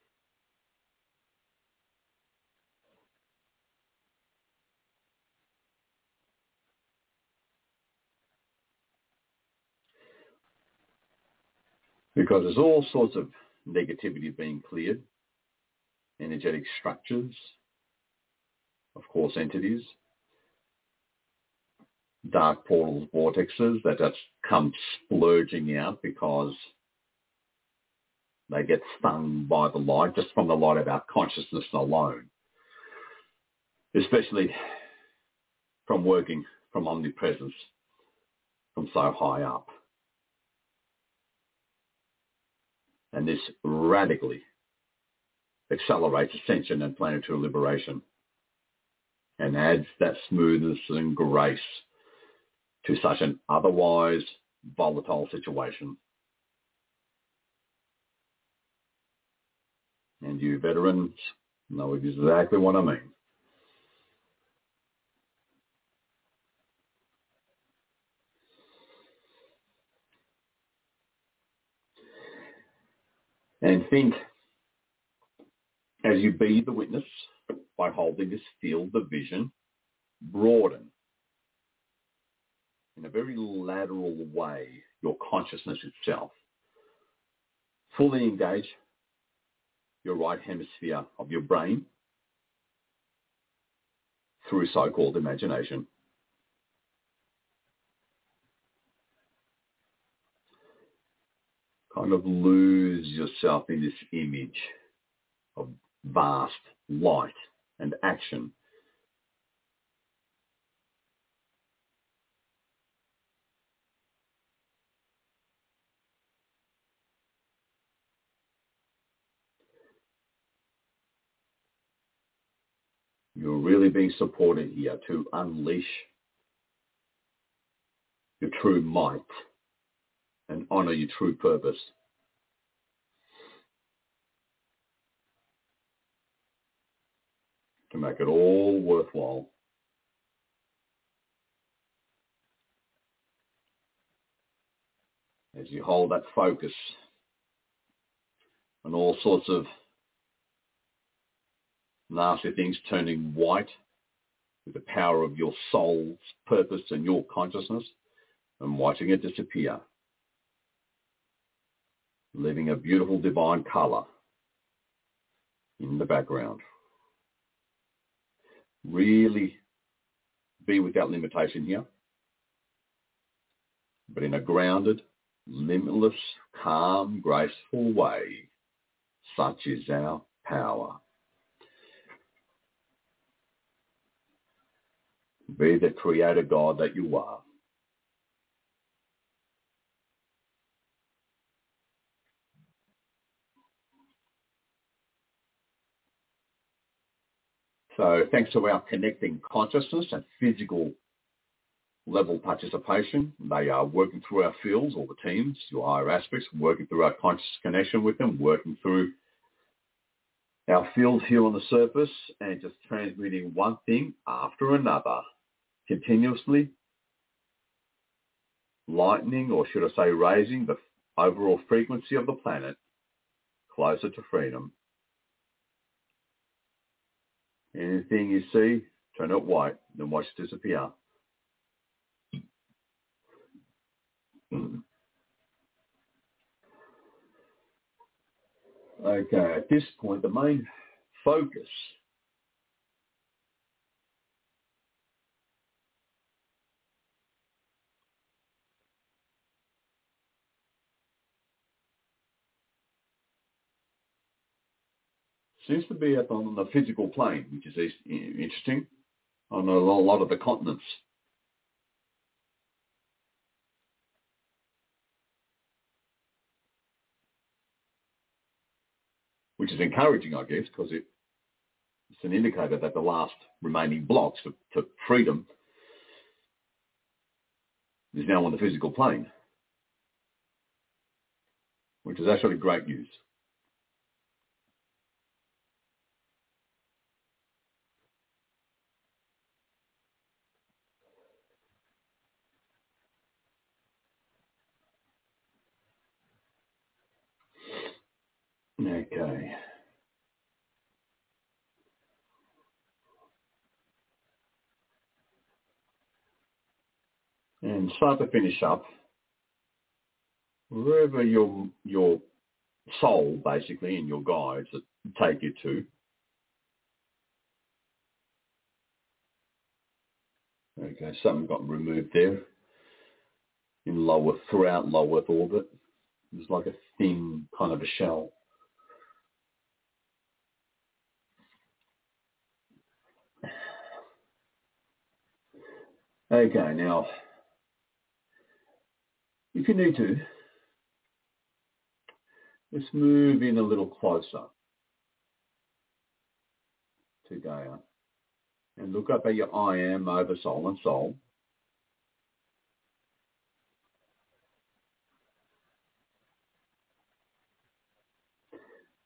Because there's all sorts of negativity being cleared, energetic structures, of course entities, dark portals, vortexes that just come splurging out because they get stung by the light, just from the light of our consciousness alone, especially from working from omnipresence, from so high up. And this radically accelerates ascension and planetary liberation and adds that smoothness and grace to such an otherwise volatile situation. And you veterans know exactly what I mean. And think, as you be the witness, by holding this field of vision, broaden in a very lateral way your consciousness itself. Fully engage your right hemisphere of your brain through so-called imagination. Kind of lose yourself in this image of vast light and action. You're really being supported here to unleash your true might and honor your true purpose. To make it all worthwhile. As you hold that focus on all sorts of nasty things turning white with the power of your soul's purpose and your consciousness, and watching it disappear, leaving a beautiful divine color in the background. Really be without limitation here, but in a grounded, limitless, calm, graceful way. Such is our power. Be the creator God that you are. So thanks to our connecting consciousness and physical level participation, they are working through our fields, all the teams, your higher aspects, working through our conscious connection with them, working through our fields here on the surface, and just transmitting one thing after another, continuously lightening, or should I say raising, the overall frequency of the planet closer to freedom. Anything you see, turn it white, then watch it disappear. Okay, at this point, the main focus seems to be on the physical plane, which is interesting, on a lot of the continents. Which is encouraging, I guess, because it's an indicator that the last remaining blocks to freedom is now on the physical plane, which is actually great news. Okay. And start to finish up, wherever your soul, basically, and your guides that take you to. Okay, something got removed there in throughout low Earth orbit. It's like a thin kind of a shell. Okay, now, if you need to, let's move in a little closer to Gaia and look up at your I am over soul and soul.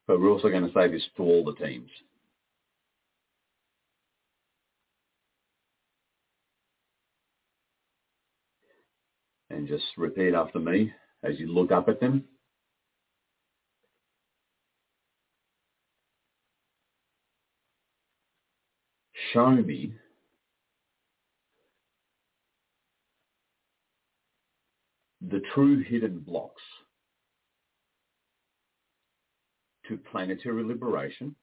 But we're also going to say this to all the teams. And just repeat after me as you look up at them. Show me the true hidden blocks to planetary liberation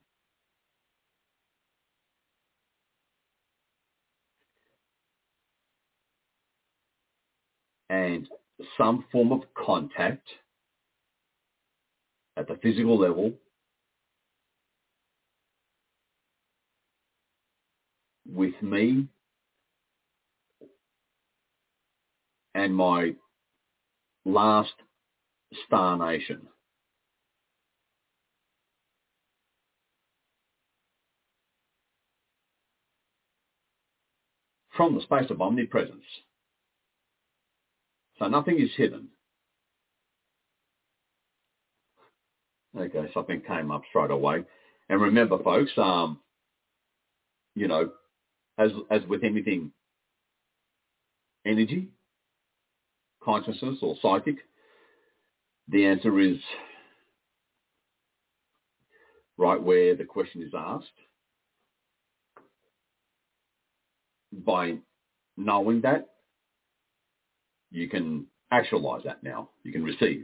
and some form of contact at the physical level with me and my last star nation. From the space of omnipresence. So nothing is hidden. Okay, something came up straight away. And remember, folks, you know, as with anything, energy, consciousness, or psychic, the answer is right where the question is asked. By knowing that, you can actualize that now. You can receive.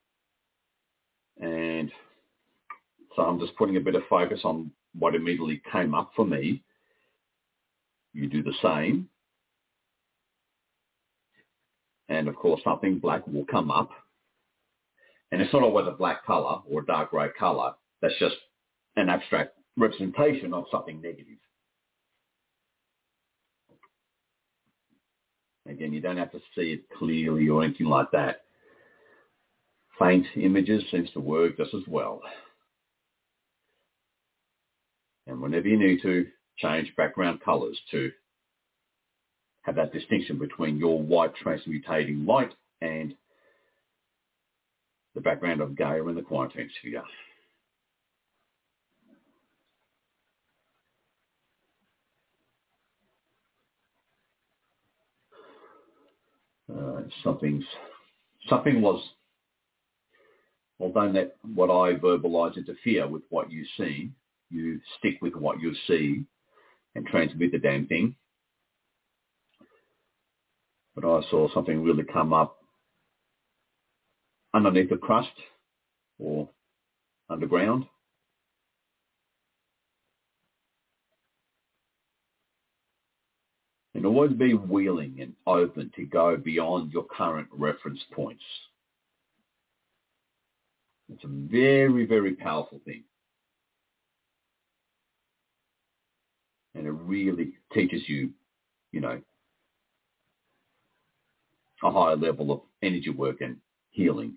And so I'm just putting a bit of focus on what immediately came up for me. You do the same. And of course, something black will come up. And it's not always a black color or a dark gray color. That's just an abstract representation of something negative. Again, you don't have to see it clearly or anything like that. Faint images seems to work just as well. And whenever you need to, change background colors to have that distinction between your white transmutating light and the background of Gaia in the quarantine sphere. Something was, well, don't let what I verbalize interfere with what you see. You stick with what you see and transmit the damn thing. But I saw something really come up underneath the crust or underground. And always be willing and open to go beyond your current reference points. It's a very, very powerful thing. And it really teaches you, you know, a higher level of energy work and healing.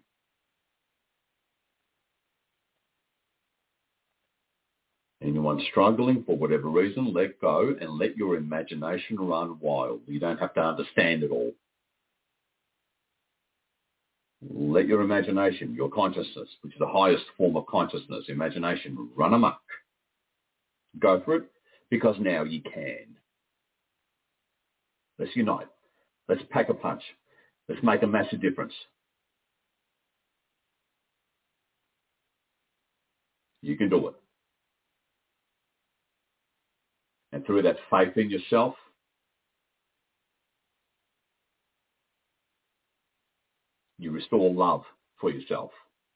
Anyone struggling for whatever reason, let go and let your imagination run wild. You don't have to understand it all. Let your imagination, your consciousness, which is the highest form of consciousness, imagination, run amok. Go for it, because now you can. Let's unite. Let's pack a punch. Let's make a massive difference. You can do it. And through that faith in yourself, you restore love for yourself.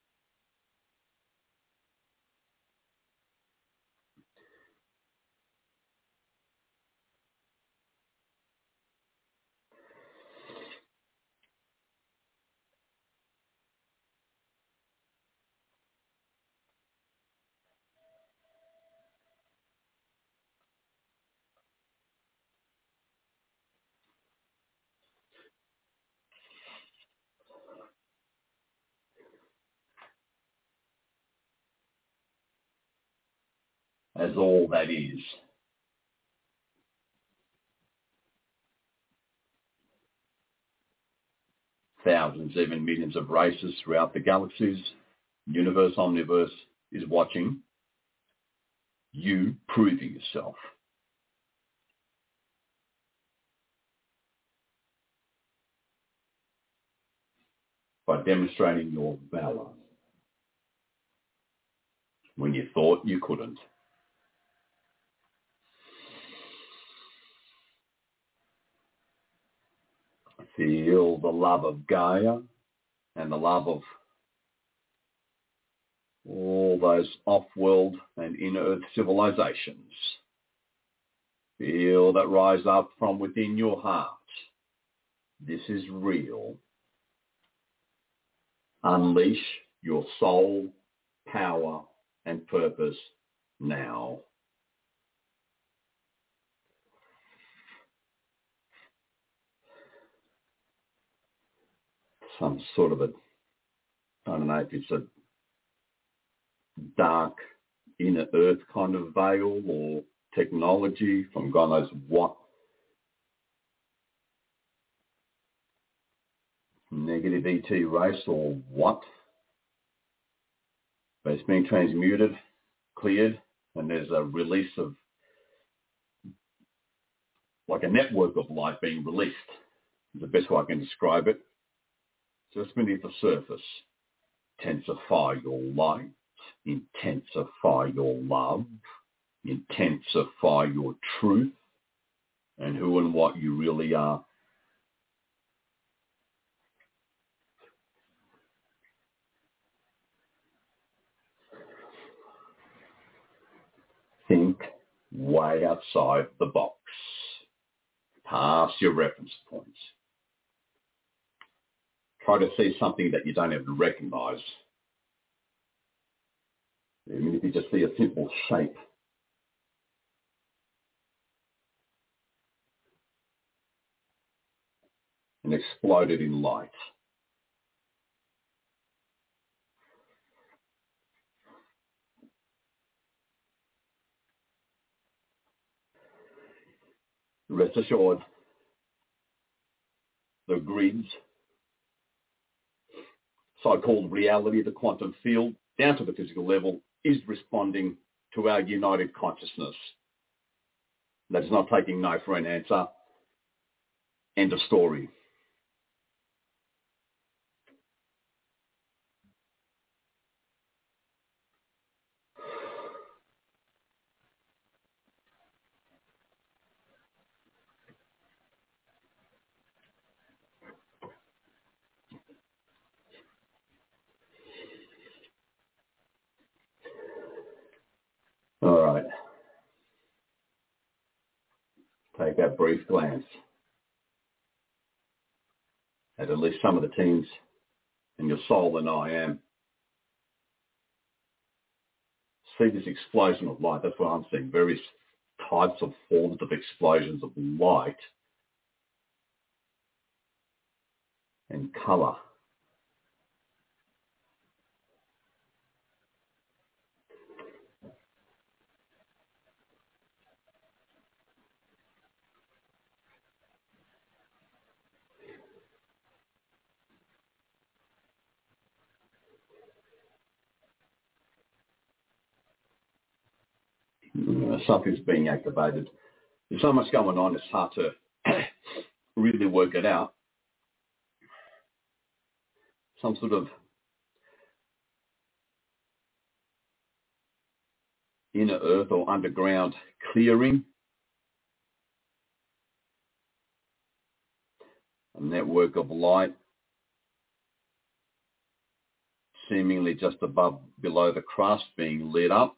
As all that is. Thousands, even millions of races throughout the galaxies, universe, omniverse, is watching you proving yourself. By demonstrating your valor when you thought you couldn't. Feel the love of Gaia and the love of all those off-world and in-earth civilizations. Feel that rise up from within your heart. This is real. Unleash your soul, power, and purpose now. Some sort of I don't know if it's a dark inner earth kind of veil or technology from God knows what. Negative ET race or what. But it's being transmuted, cleared, and there's a release of, like a network of light being released, is the best way I can describe it. Just beneath the surface. Intensify your light, intensify your love, intensify your truth, and who and what you really are. Think way outside the box. Past your reference points. Try to see something that you don't even recognize. Even if you just see a simple shape. And explode it in light. Rest assured, the grids, so-called reality of the quantum field, down to the physical level, is responding to our united consciousness. That is not taking no for an answer. End of story. All right. Take that brief glance at least some of the teams in your soul and I am. See this explosion of light. That's what I'm seeing. Various types of forms of explosions of light and color. Something's being activated. There's so much going on, it's hard to really work it out. Some sort of inner earth or underground clearing. A network of light seemingly just below the crust being lit up.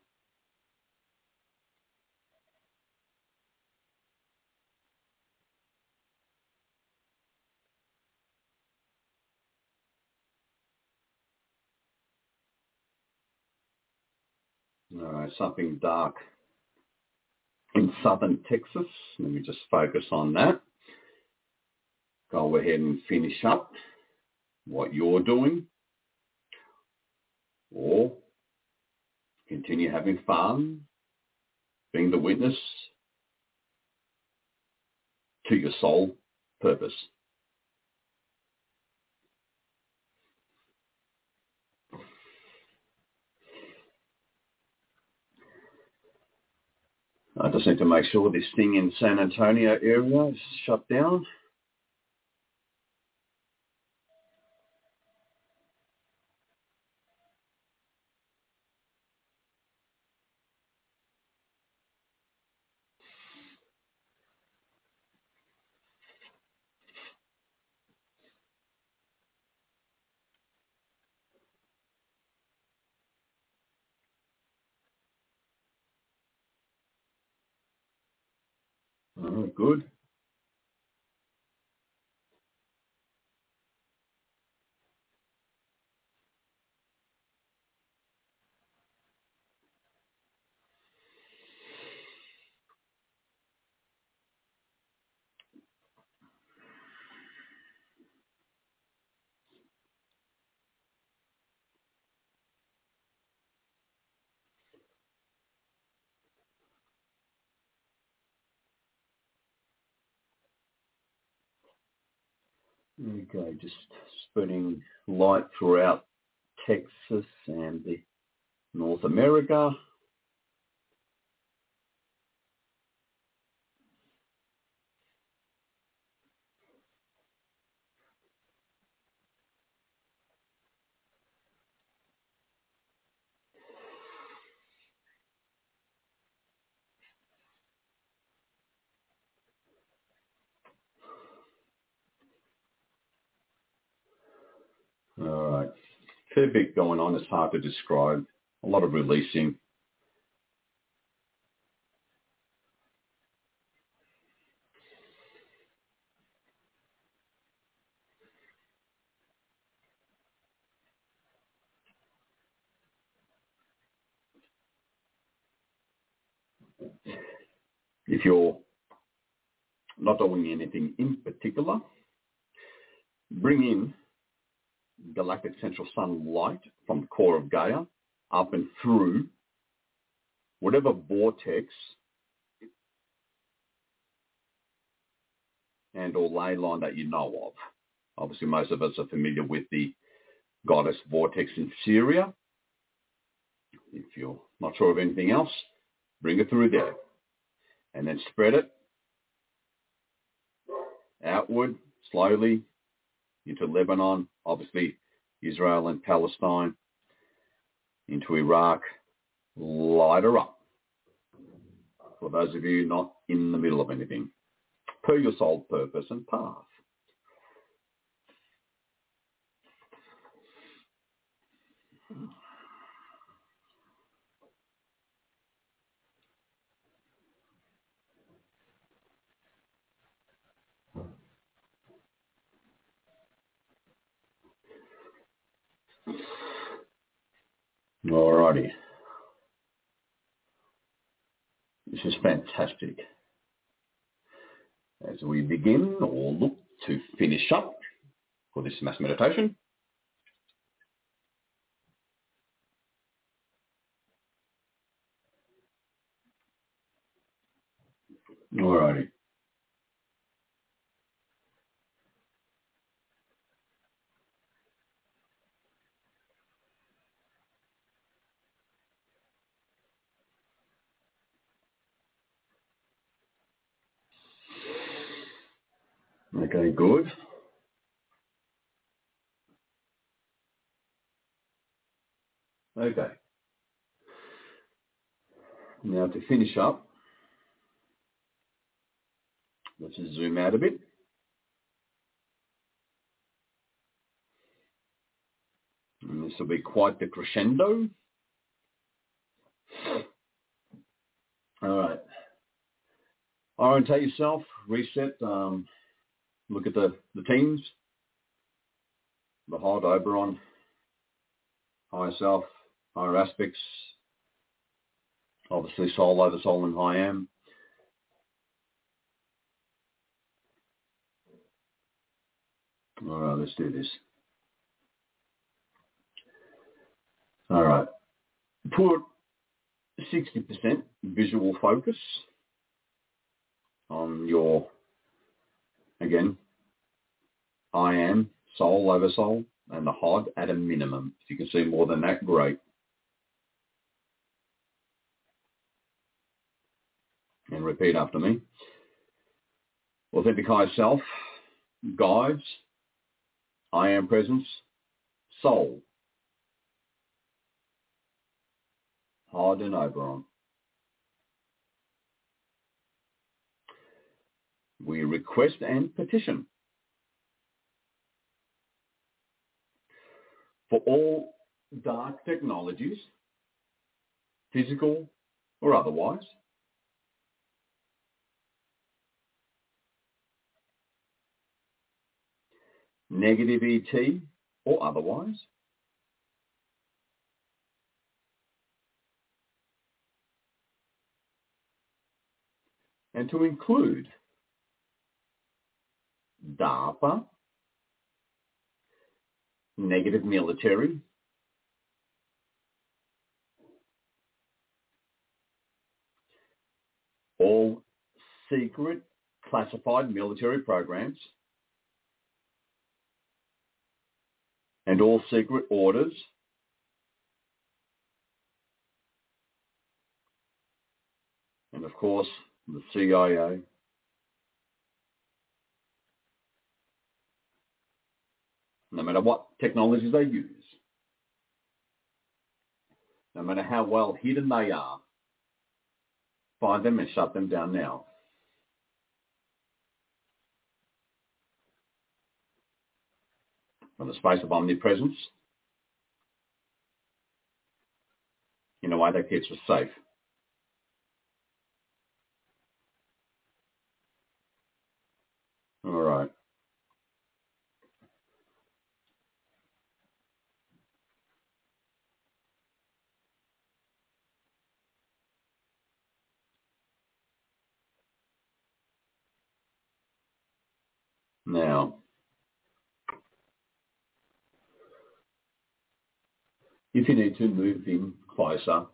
All right, something dark in southern Texas. Let me just focus on that. Go ahead and finish up what you're doing, or continue having fun, being the witness to your soul purpose. I just need to make sure this thing in San Antonio area is shut down. Oh, good. Okay, just spreading light throughout Texas and the North America. All right. Fair bit going on. It's hard to describe. A lot of releasing. If you're not doing anything in particular, bring in galactic central sun light from the core of Gaia up and through whatever vortex and or ley line that you know of. Obviously, most of us are familiar with the goddess vortex in Syria. If you're not sure of anything else, bring it through there and then spread it outward slowly into Lebanon, obviously Israel and Palestine, into Iraq. Light her up. For those of you not in the middle of anything, per your soul purpose and path. Alrighty. This is fantastic. As we begin or look to finish up for this mass meditation, alrighty. Okay, good. Okay. Now to finish up, let's just zoom out a bit. And this will be quite the crescendo. All right. Orientate yourself, reset, look at the teams, the HOD, Oberon, higher self, higher aspects, obviously soul over soul and I am. All right, let's do this. All right. Put 60% visual focus on your, again, I am, soul over soul, and the HOD at a minimum. If you can see more than that, great. And repeat after me. Authentic higher self, guides, I am presence, soul. Harden Oberon. We request and petition for all dark technologies, physical or otherwise, negative ET or otherwise, and to include DARPA, negative military, all secret classified military programs, and all secret orders, and of course the CIA, no matter what technologies they use, no matter how well hidden they are, find them and shut them down now. From the space of omnipresence, in a way that keeps us safe. All right. Now, if you need to move in closer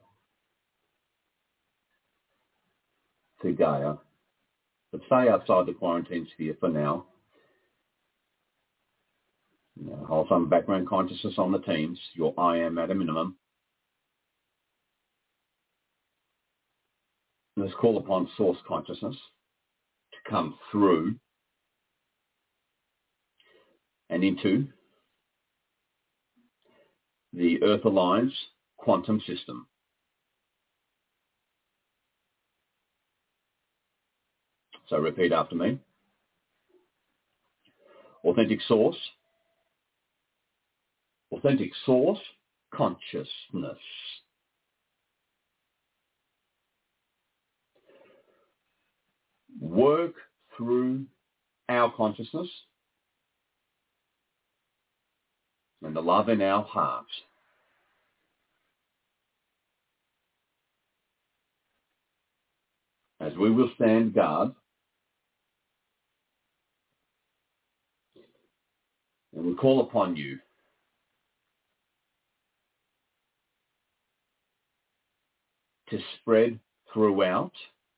to Gaia, but stay outside the quarantine sphere for now. Hold some background consciousness on the teams, your I am at a minimum. Let's call upon source consciousness to come through and into the Earth Alliance quantum system. So repeat after me. Authentic source consciousness. Work through our consciousness and the love in our hearts. As we will stand guard and we call upon you to spread throughout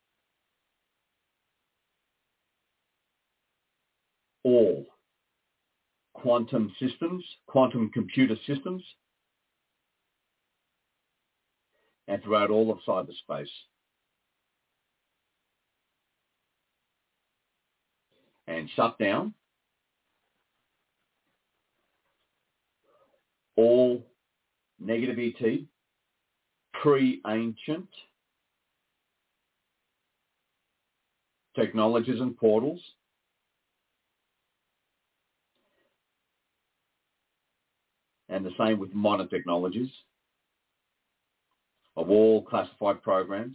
all quantum systems, quantum computer systems, and throughout all of cyberspace. And shut down all negative ET, pre-ancient technologies and portals, and the same with modern technologies of all classified programs,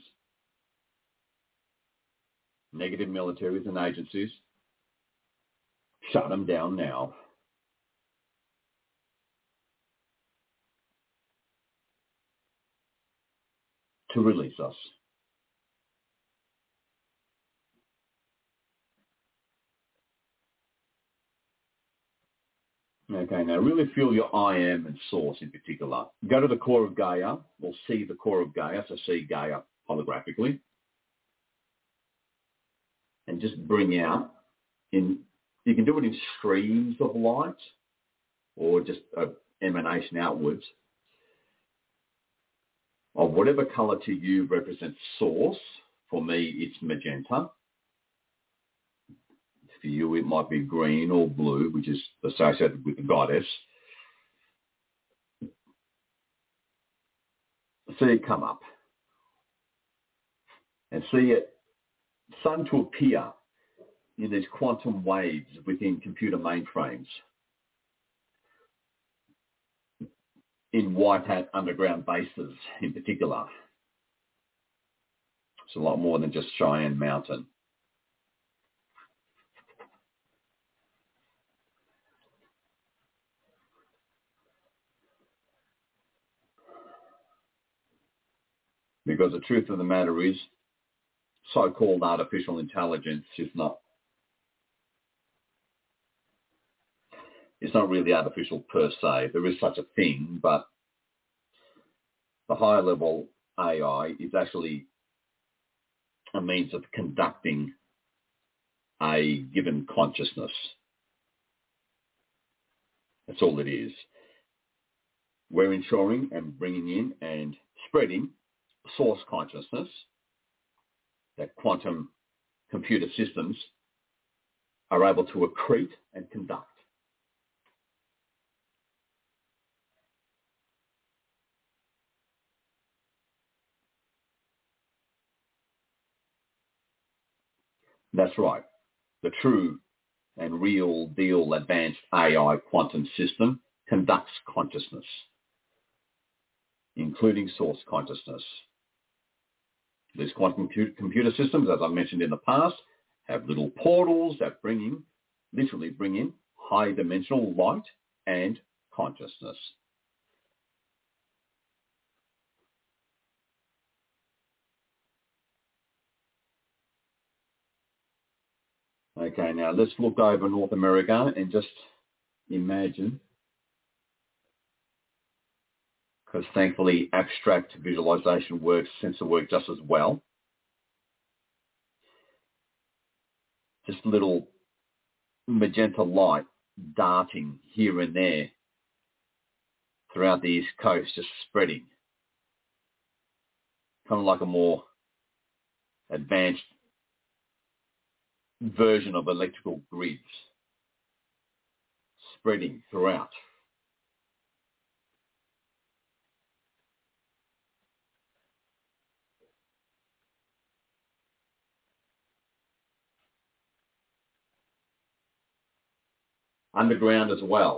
negative militaries and agencies. Shut them down now. To release us. Okay, now really feel your I am and source in particular. Go to the core of Gaia, or see the core of Gaia, so see Gaia holographically. And just bring out, you can do it in streams of light, or just an emanation outwards, of whatever color to you represents source, For me, it's magenta. For you, it might be green or blue, which is associated with the goddess. See it come up and see it starting to appear in these quantum waves within computer mainframes, in white hat underground bases in particular. It's a lot more than just Cheyenne Mountain. Because the truth of the matter is, so-called artificial intelligence is not, it's not really artificial per se. There is such a thing, but the higher level AI is actually a means of conducting a given consciousness. That's all it is. We're ensuring and bringing in and spreading source consciousness that quantum computer systems are able to accrete and conduct. That's right. The true and real deal advanced AI quantum system conducts consciousness, including source consciousness. These quantum computer systems, as I mentioned in the past, have little portals that literally bring in high dimensional light and consciousness. Okay, now let's look over North America and just imagine, because thankfully abstract visualization works, seems to work just as well. Just little magenta light darting here and there throughout the East Coast, just spreading. Kind of like a more advanced version of electrical grids, spreading throughout. Underground as well.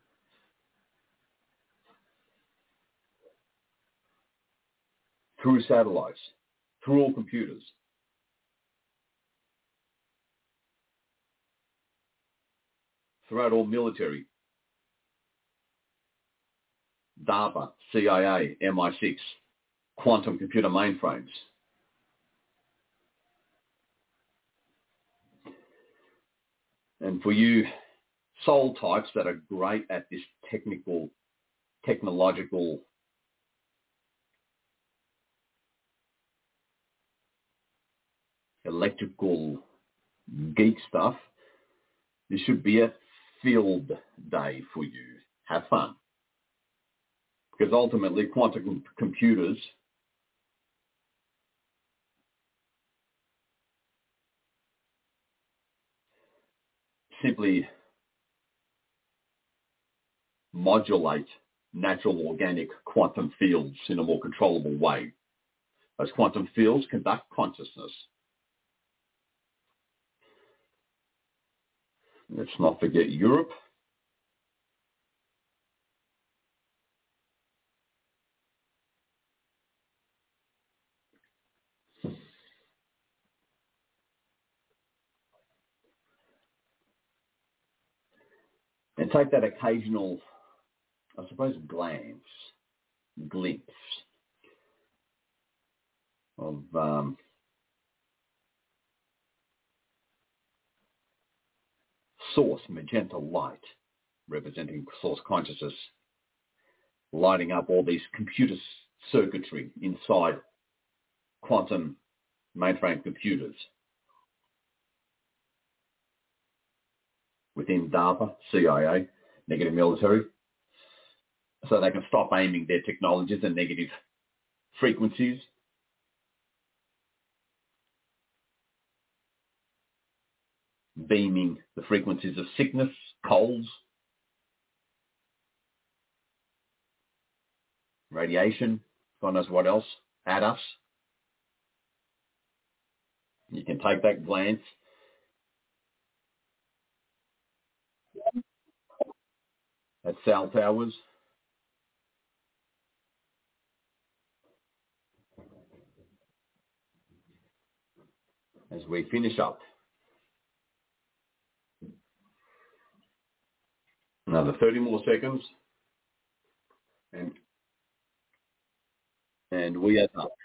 Through satellites, through all computers. Throughout all military, DARPA, CIA, MI6, quantum computer mainframes. And for you soul types that are great at this technological electrical geek stuff, this should be a field day for you. Have fun. Because ultimately, quantum computers simply modulate natural organic quantum fields in a more controllable way. Those quantum fields conduct consciousness. Let's not forget Europe. And take that occasional, I suppose, glimpse of source magenta light, representing source consciousness, lighting up all these computer circuitry inside quantum mainframe computers within DARPA, CIA, negative military, so they can stop aiming their technologies at negative frequencies beaming the frequencies of sickness, colds, radiation, God knows what else, at us. You can take that glance at cell towers. As we finish up. Another 30 more seconds. And we are done.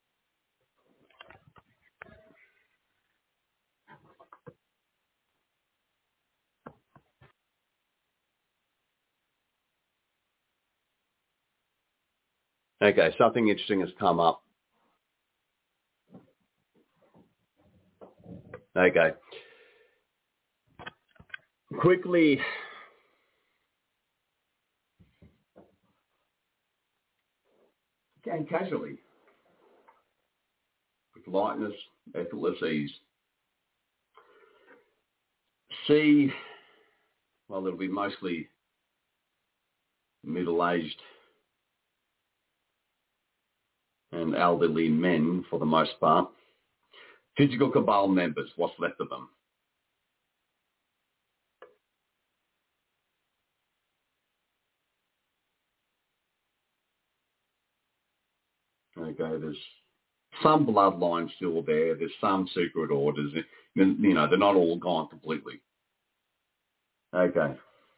Okay, something interesting has come up. Okay. Quickly, and casually, with lightness, effortless ease, see, well, it'll be mostly middle-aged and elderly men for the most part. Physical cabal members, what's left of them. Okay, there's some bloodlines still there. There's some secret orders. You know, they're not all gone completely. Okay.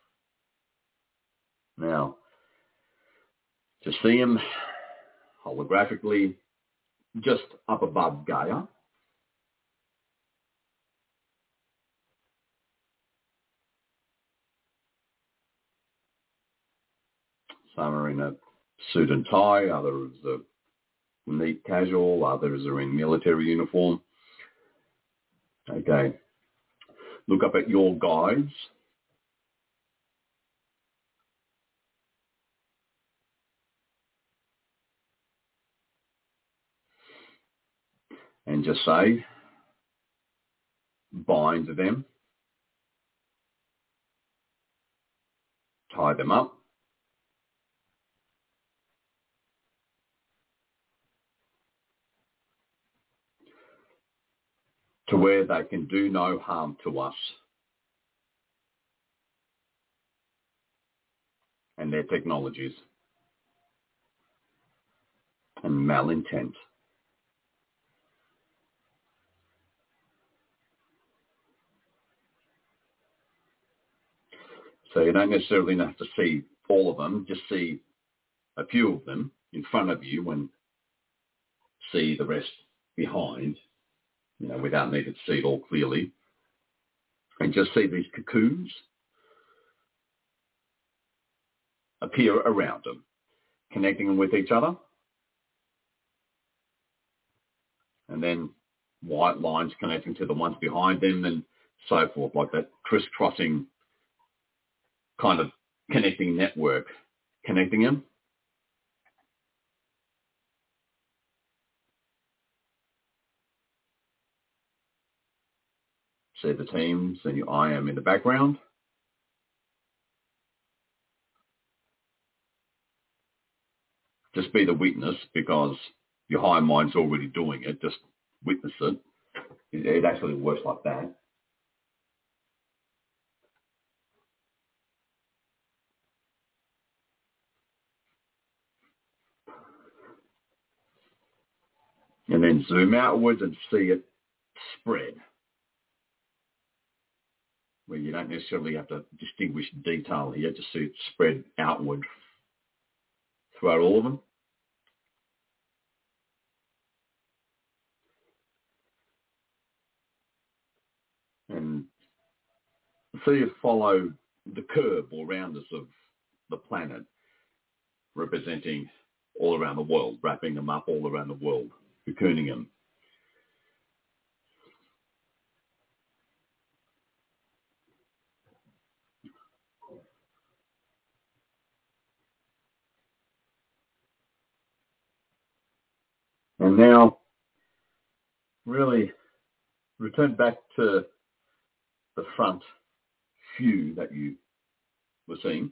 Now, to see them holographically just up above Gaia, some are in a suit and tie, others are neat casual, others are in military uniform. Okay. Look up at your guides. And just say, bind them, tie them up, to where they can do no harm to us and their technologies and malintent. So you don't necessarily have to see all of them, just see a few of them in front of you and see the rest behind, you know, without needing to see it all clearly. And just see these cocoons appear around them, connecting them with each other. And then white lines connecting to the ones behind them and so forth, like that crisscrossing kind of connecting network, connecting them. See the teams and your I am in the background. Just be the witness because your higher mind's already doing it. Just witness it. It actually works like that. And then zoom outwards and see it spread, where you don't necessarily have to distinguish detail here, just see it spread outward throughout all of them. And see it follow the curve or roundness of the planet, representing all around the world, wrapping them up all around the world, cocooning them. And now, really return back to the front few that you were seeing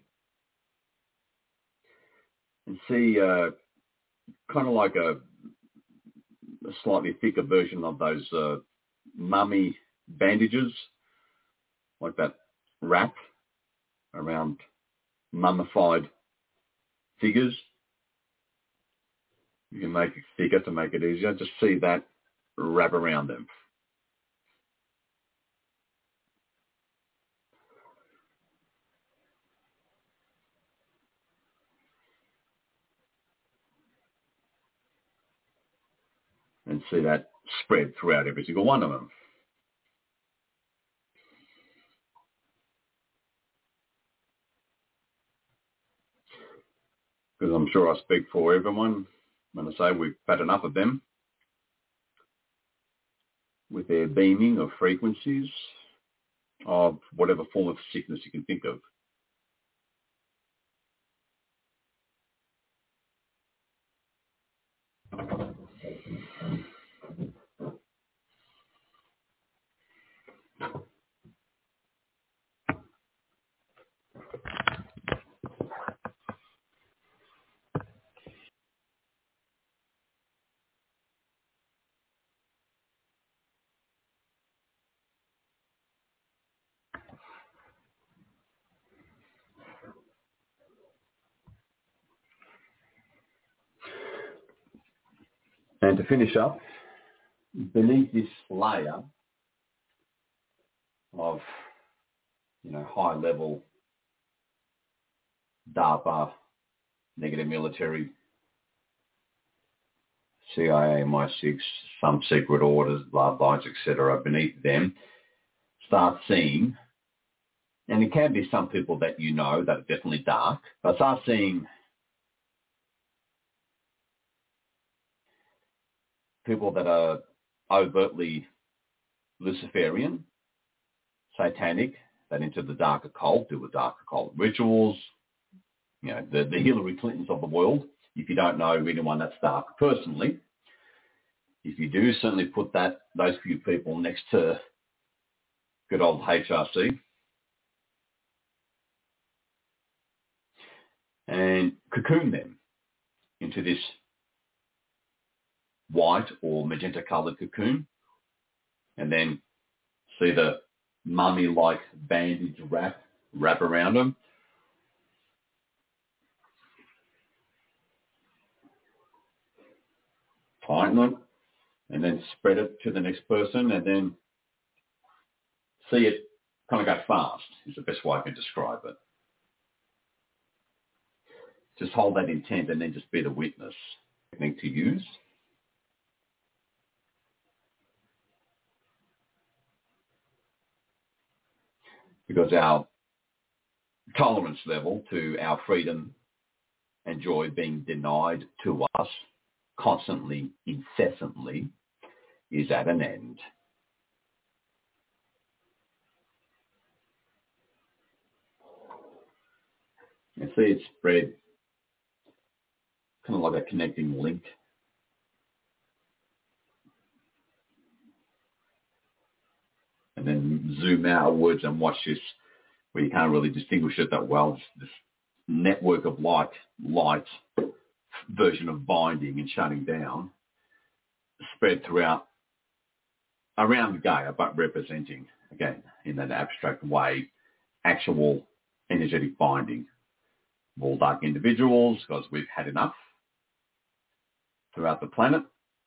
and see kind of like a slightly thicker version of those mummy bandages, like that wrap around mummified figures. You can make it thicker to make it easier. Just see that wrap around them. And see that spread throughout every single one of them. Because I'm sure I speak for everyone when I say we've had enough of them, with their beaming of frequencies of whatever form of sickness you can think of. And to finish up, beneath this layer of, high-level DARPA, negative military, CIA, MI6, some secret orders, bloodlines, etc., beneath them, start seeing, and it can be some people that you know that are definitely dark, but start seeing people that are overtly Luciferian, satanic, that into the dark occult, do with dark occult rituals, the Hillary Clintons of the world. If you don't know anyone that's dark personally, if you do, certainly put those few people next to good old HRC and cocoon them into this white or magenta coloured cocoon, and then see the mummy-like bandage wrap around them. Tighten it, and then spread it to the next person, and then see it kind of go fast is the best way I can describe it. Just hold that intent and then just be the witness. Technique to use. Because our tolerance level to our freedom and joy being denied to us constantly, incessantly, is at an end. And see it spread kind of like a connecting link. And then zoom outwards and watch this, where you can't really distinguish it that well, this network of light version of binding and shutting down, spread throughout, around Gaia, but representing, again, in an abstract way, actual energetic binding of all dark individuals, because we've had enough throughout the planet.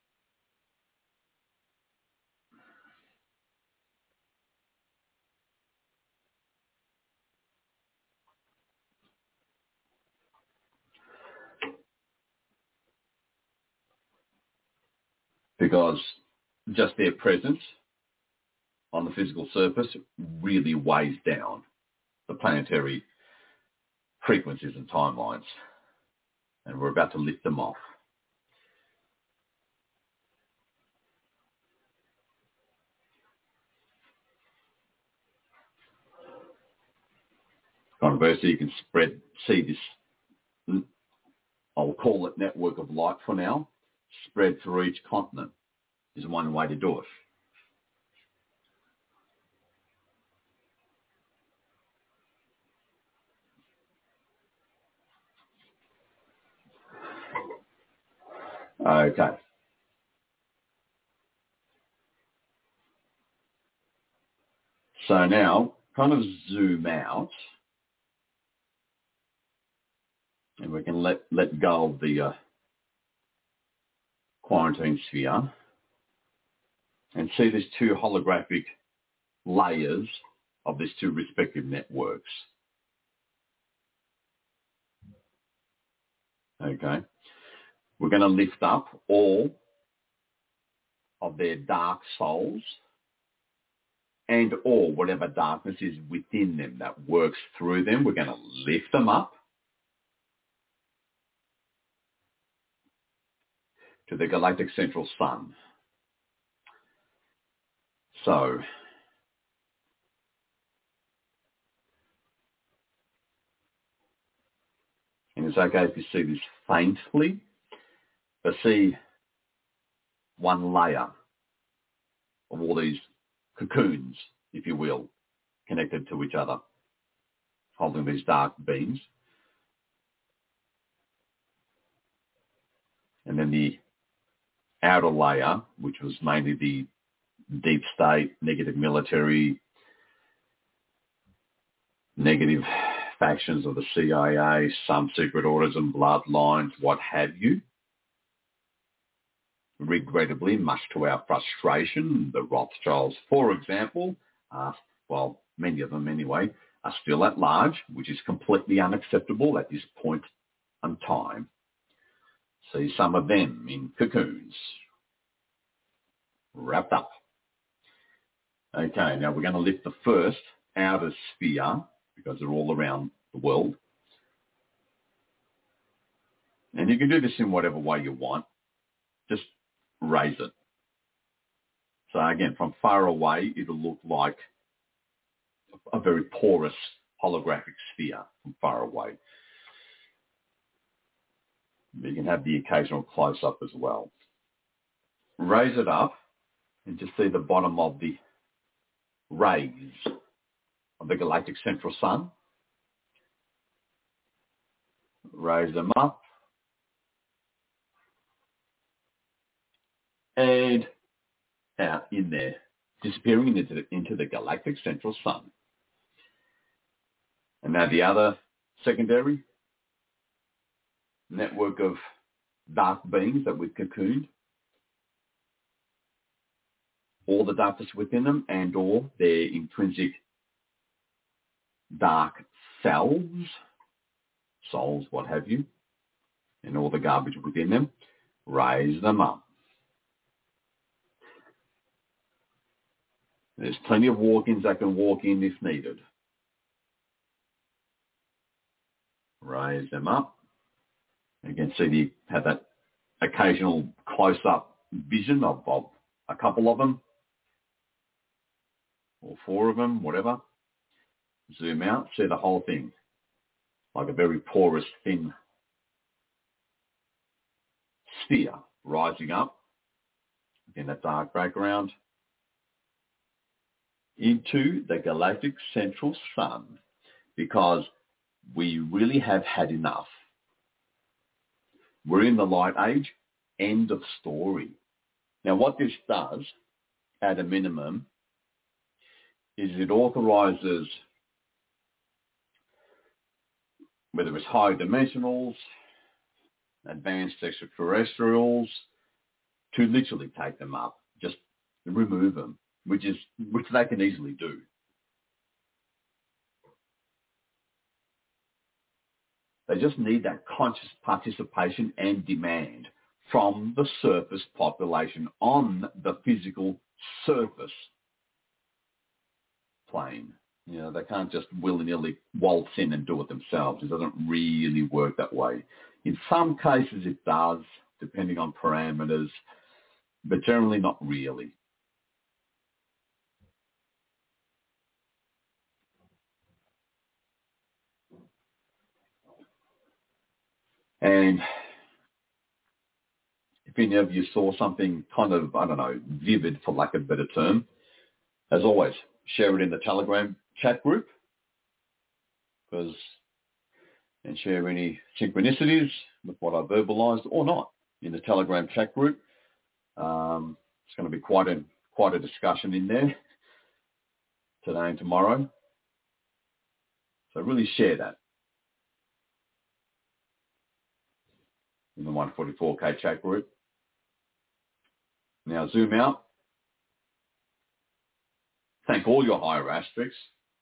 Because just their presence on the physical surface really weighs down the planetary frequencies and timelines. And we're about to lift them off. Conversely, you can see this, I'll call it network of light for now, spread through each continent is one way to do it. Okay. So now, kind of zoom out, and we can let go of the quarantine sphere and see these two holographic layers of these two respective networks. Okay. We're going to lift up all of their dark souls and or whatever darkness is within them that works through them. We're going to lift them up to the galactic central sun. So, and it's okay if you see this faintly, but see one layer of all these cocoons, if you will, connected to each other, holding these dark beams. And then the outer layer, which was mainly the deep state, negative military, negative factions of the CIA, some secret orders and bloodlines, what have you. Regrettably, much to our frustration, the Rothschilds, for example, well, many of them anyway, are still at large, which is completely unacceptable at this point in time. See some of them in cocoons, wrapped up. Okay, now we're going to lift the first outer sphere, because they're all around the world. And you can do this in whatever way you want. Just raise it. So again, from far away, it'll look like a very porous holographic sphere from far away. You can have the occasional close-up as well. Raise it up and just see the bottom of the rays of the galactic central sun. Raise them up. And out in there, disappearing into the galactic central sun. And now the other secondary network of dark beings that we've cocooned, all the darkness within them and or their intrinsic dark selves, souls, what have you, and all the garbage within them, raise them up. There's plenty of walk-ins that can walk in if needed. Raise them up. You can see have that occasional close-up vision of a couple of them, or four of them, whatever. Zoom out, see the whole thing, like a very porous, thin sphere rising up in a dark background into the galactic central sun, because we really have had enough. We're in the light age, end of story. Now what this does, at a minimum, is it authorizes, whether it's high dimensionals, advanced extraterrestrials, to literally take them up, just remove them, which they can easily do. They just need that conscious participation and demand from the surface population on the physical surface plane. You know, they can't just willy-nilly waltz in and do it themselves. It doesn't really work that way. In some cases it does, depending on parameters, but generally not really. And if any of you saw something kind of, I don't know, vivid, for lack of a better term, as always, share it in the Telegram chat group, and share any synchronicities with what I verbalized or not. in the Telegram chat group. It's going to be quite a discussion in there today and tomorrow. So really share that in the 144K chat group. Now zoom out. Thank all your higher aspects.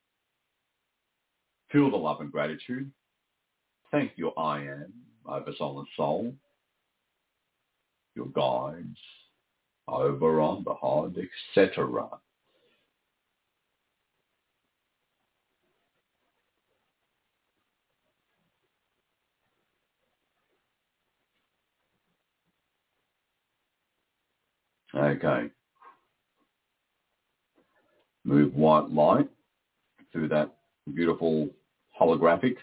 Feel the love and gratitude. Thank your I am, oversoul and soul, your guides, Oberon, the Hod, etc. Okay. Move white light through that beautiful holographic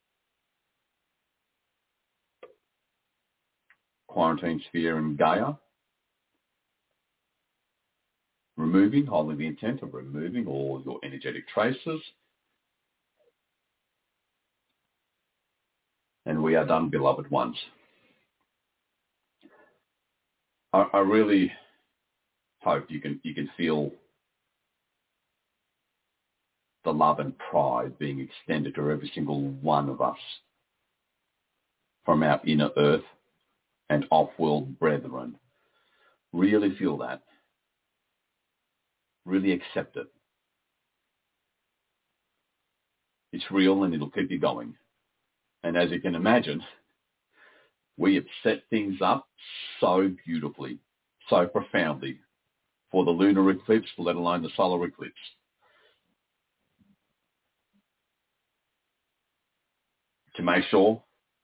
quarantine sphere in Gaia. Holding the intent of removing all your energetic traces. And we are done, beloved ones. I really hope you can feel the love and pride being extended to every single one of us from our inner earth and off-world brethren. Really feel that. Really accept it. It's real and it'll keep you going. And as you can imagine, we have set things up so beautifully, so profoundly for the lunar eclipse, let alone the solar eclipse. To make sure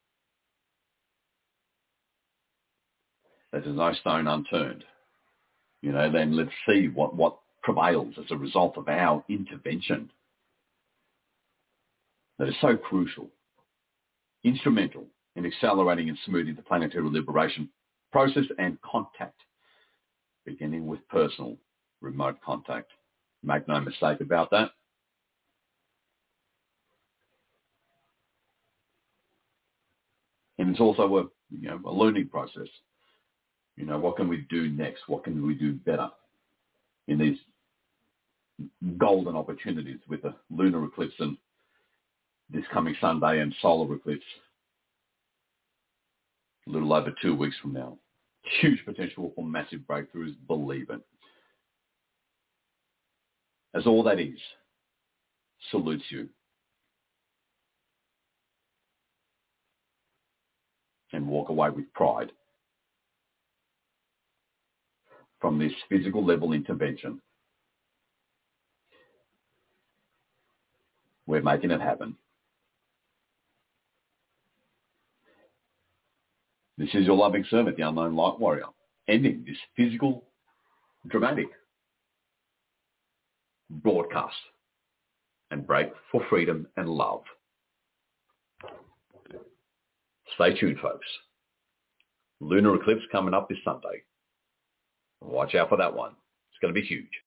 that there's no stone unturned. Then let's see what prevails as a result of our intervention. That is so crucial, instrumental in accelerating and smoothing the planetary liberation process and contact, beginning with personal remote contact. Make no mistake about that. And it's also a learning process. What can we do next? What can we do better in these golden opportunities with the lunar eclipse and this coming Sunday and solar eclipse a little over 2 weeks from now. Huge potential for massive breakthroughs, believe it. As all that is, salutes you. And walk away with pride from this physical level intervention. We're making it happen. This is your loving servant, the Unknown Light Warrior, ending this physical, dramatic broadcast and break for freedom and love. Stay tuned, folks. Lunar eclipse coming up this Sunday. Watch out for that one. It's going to be huge.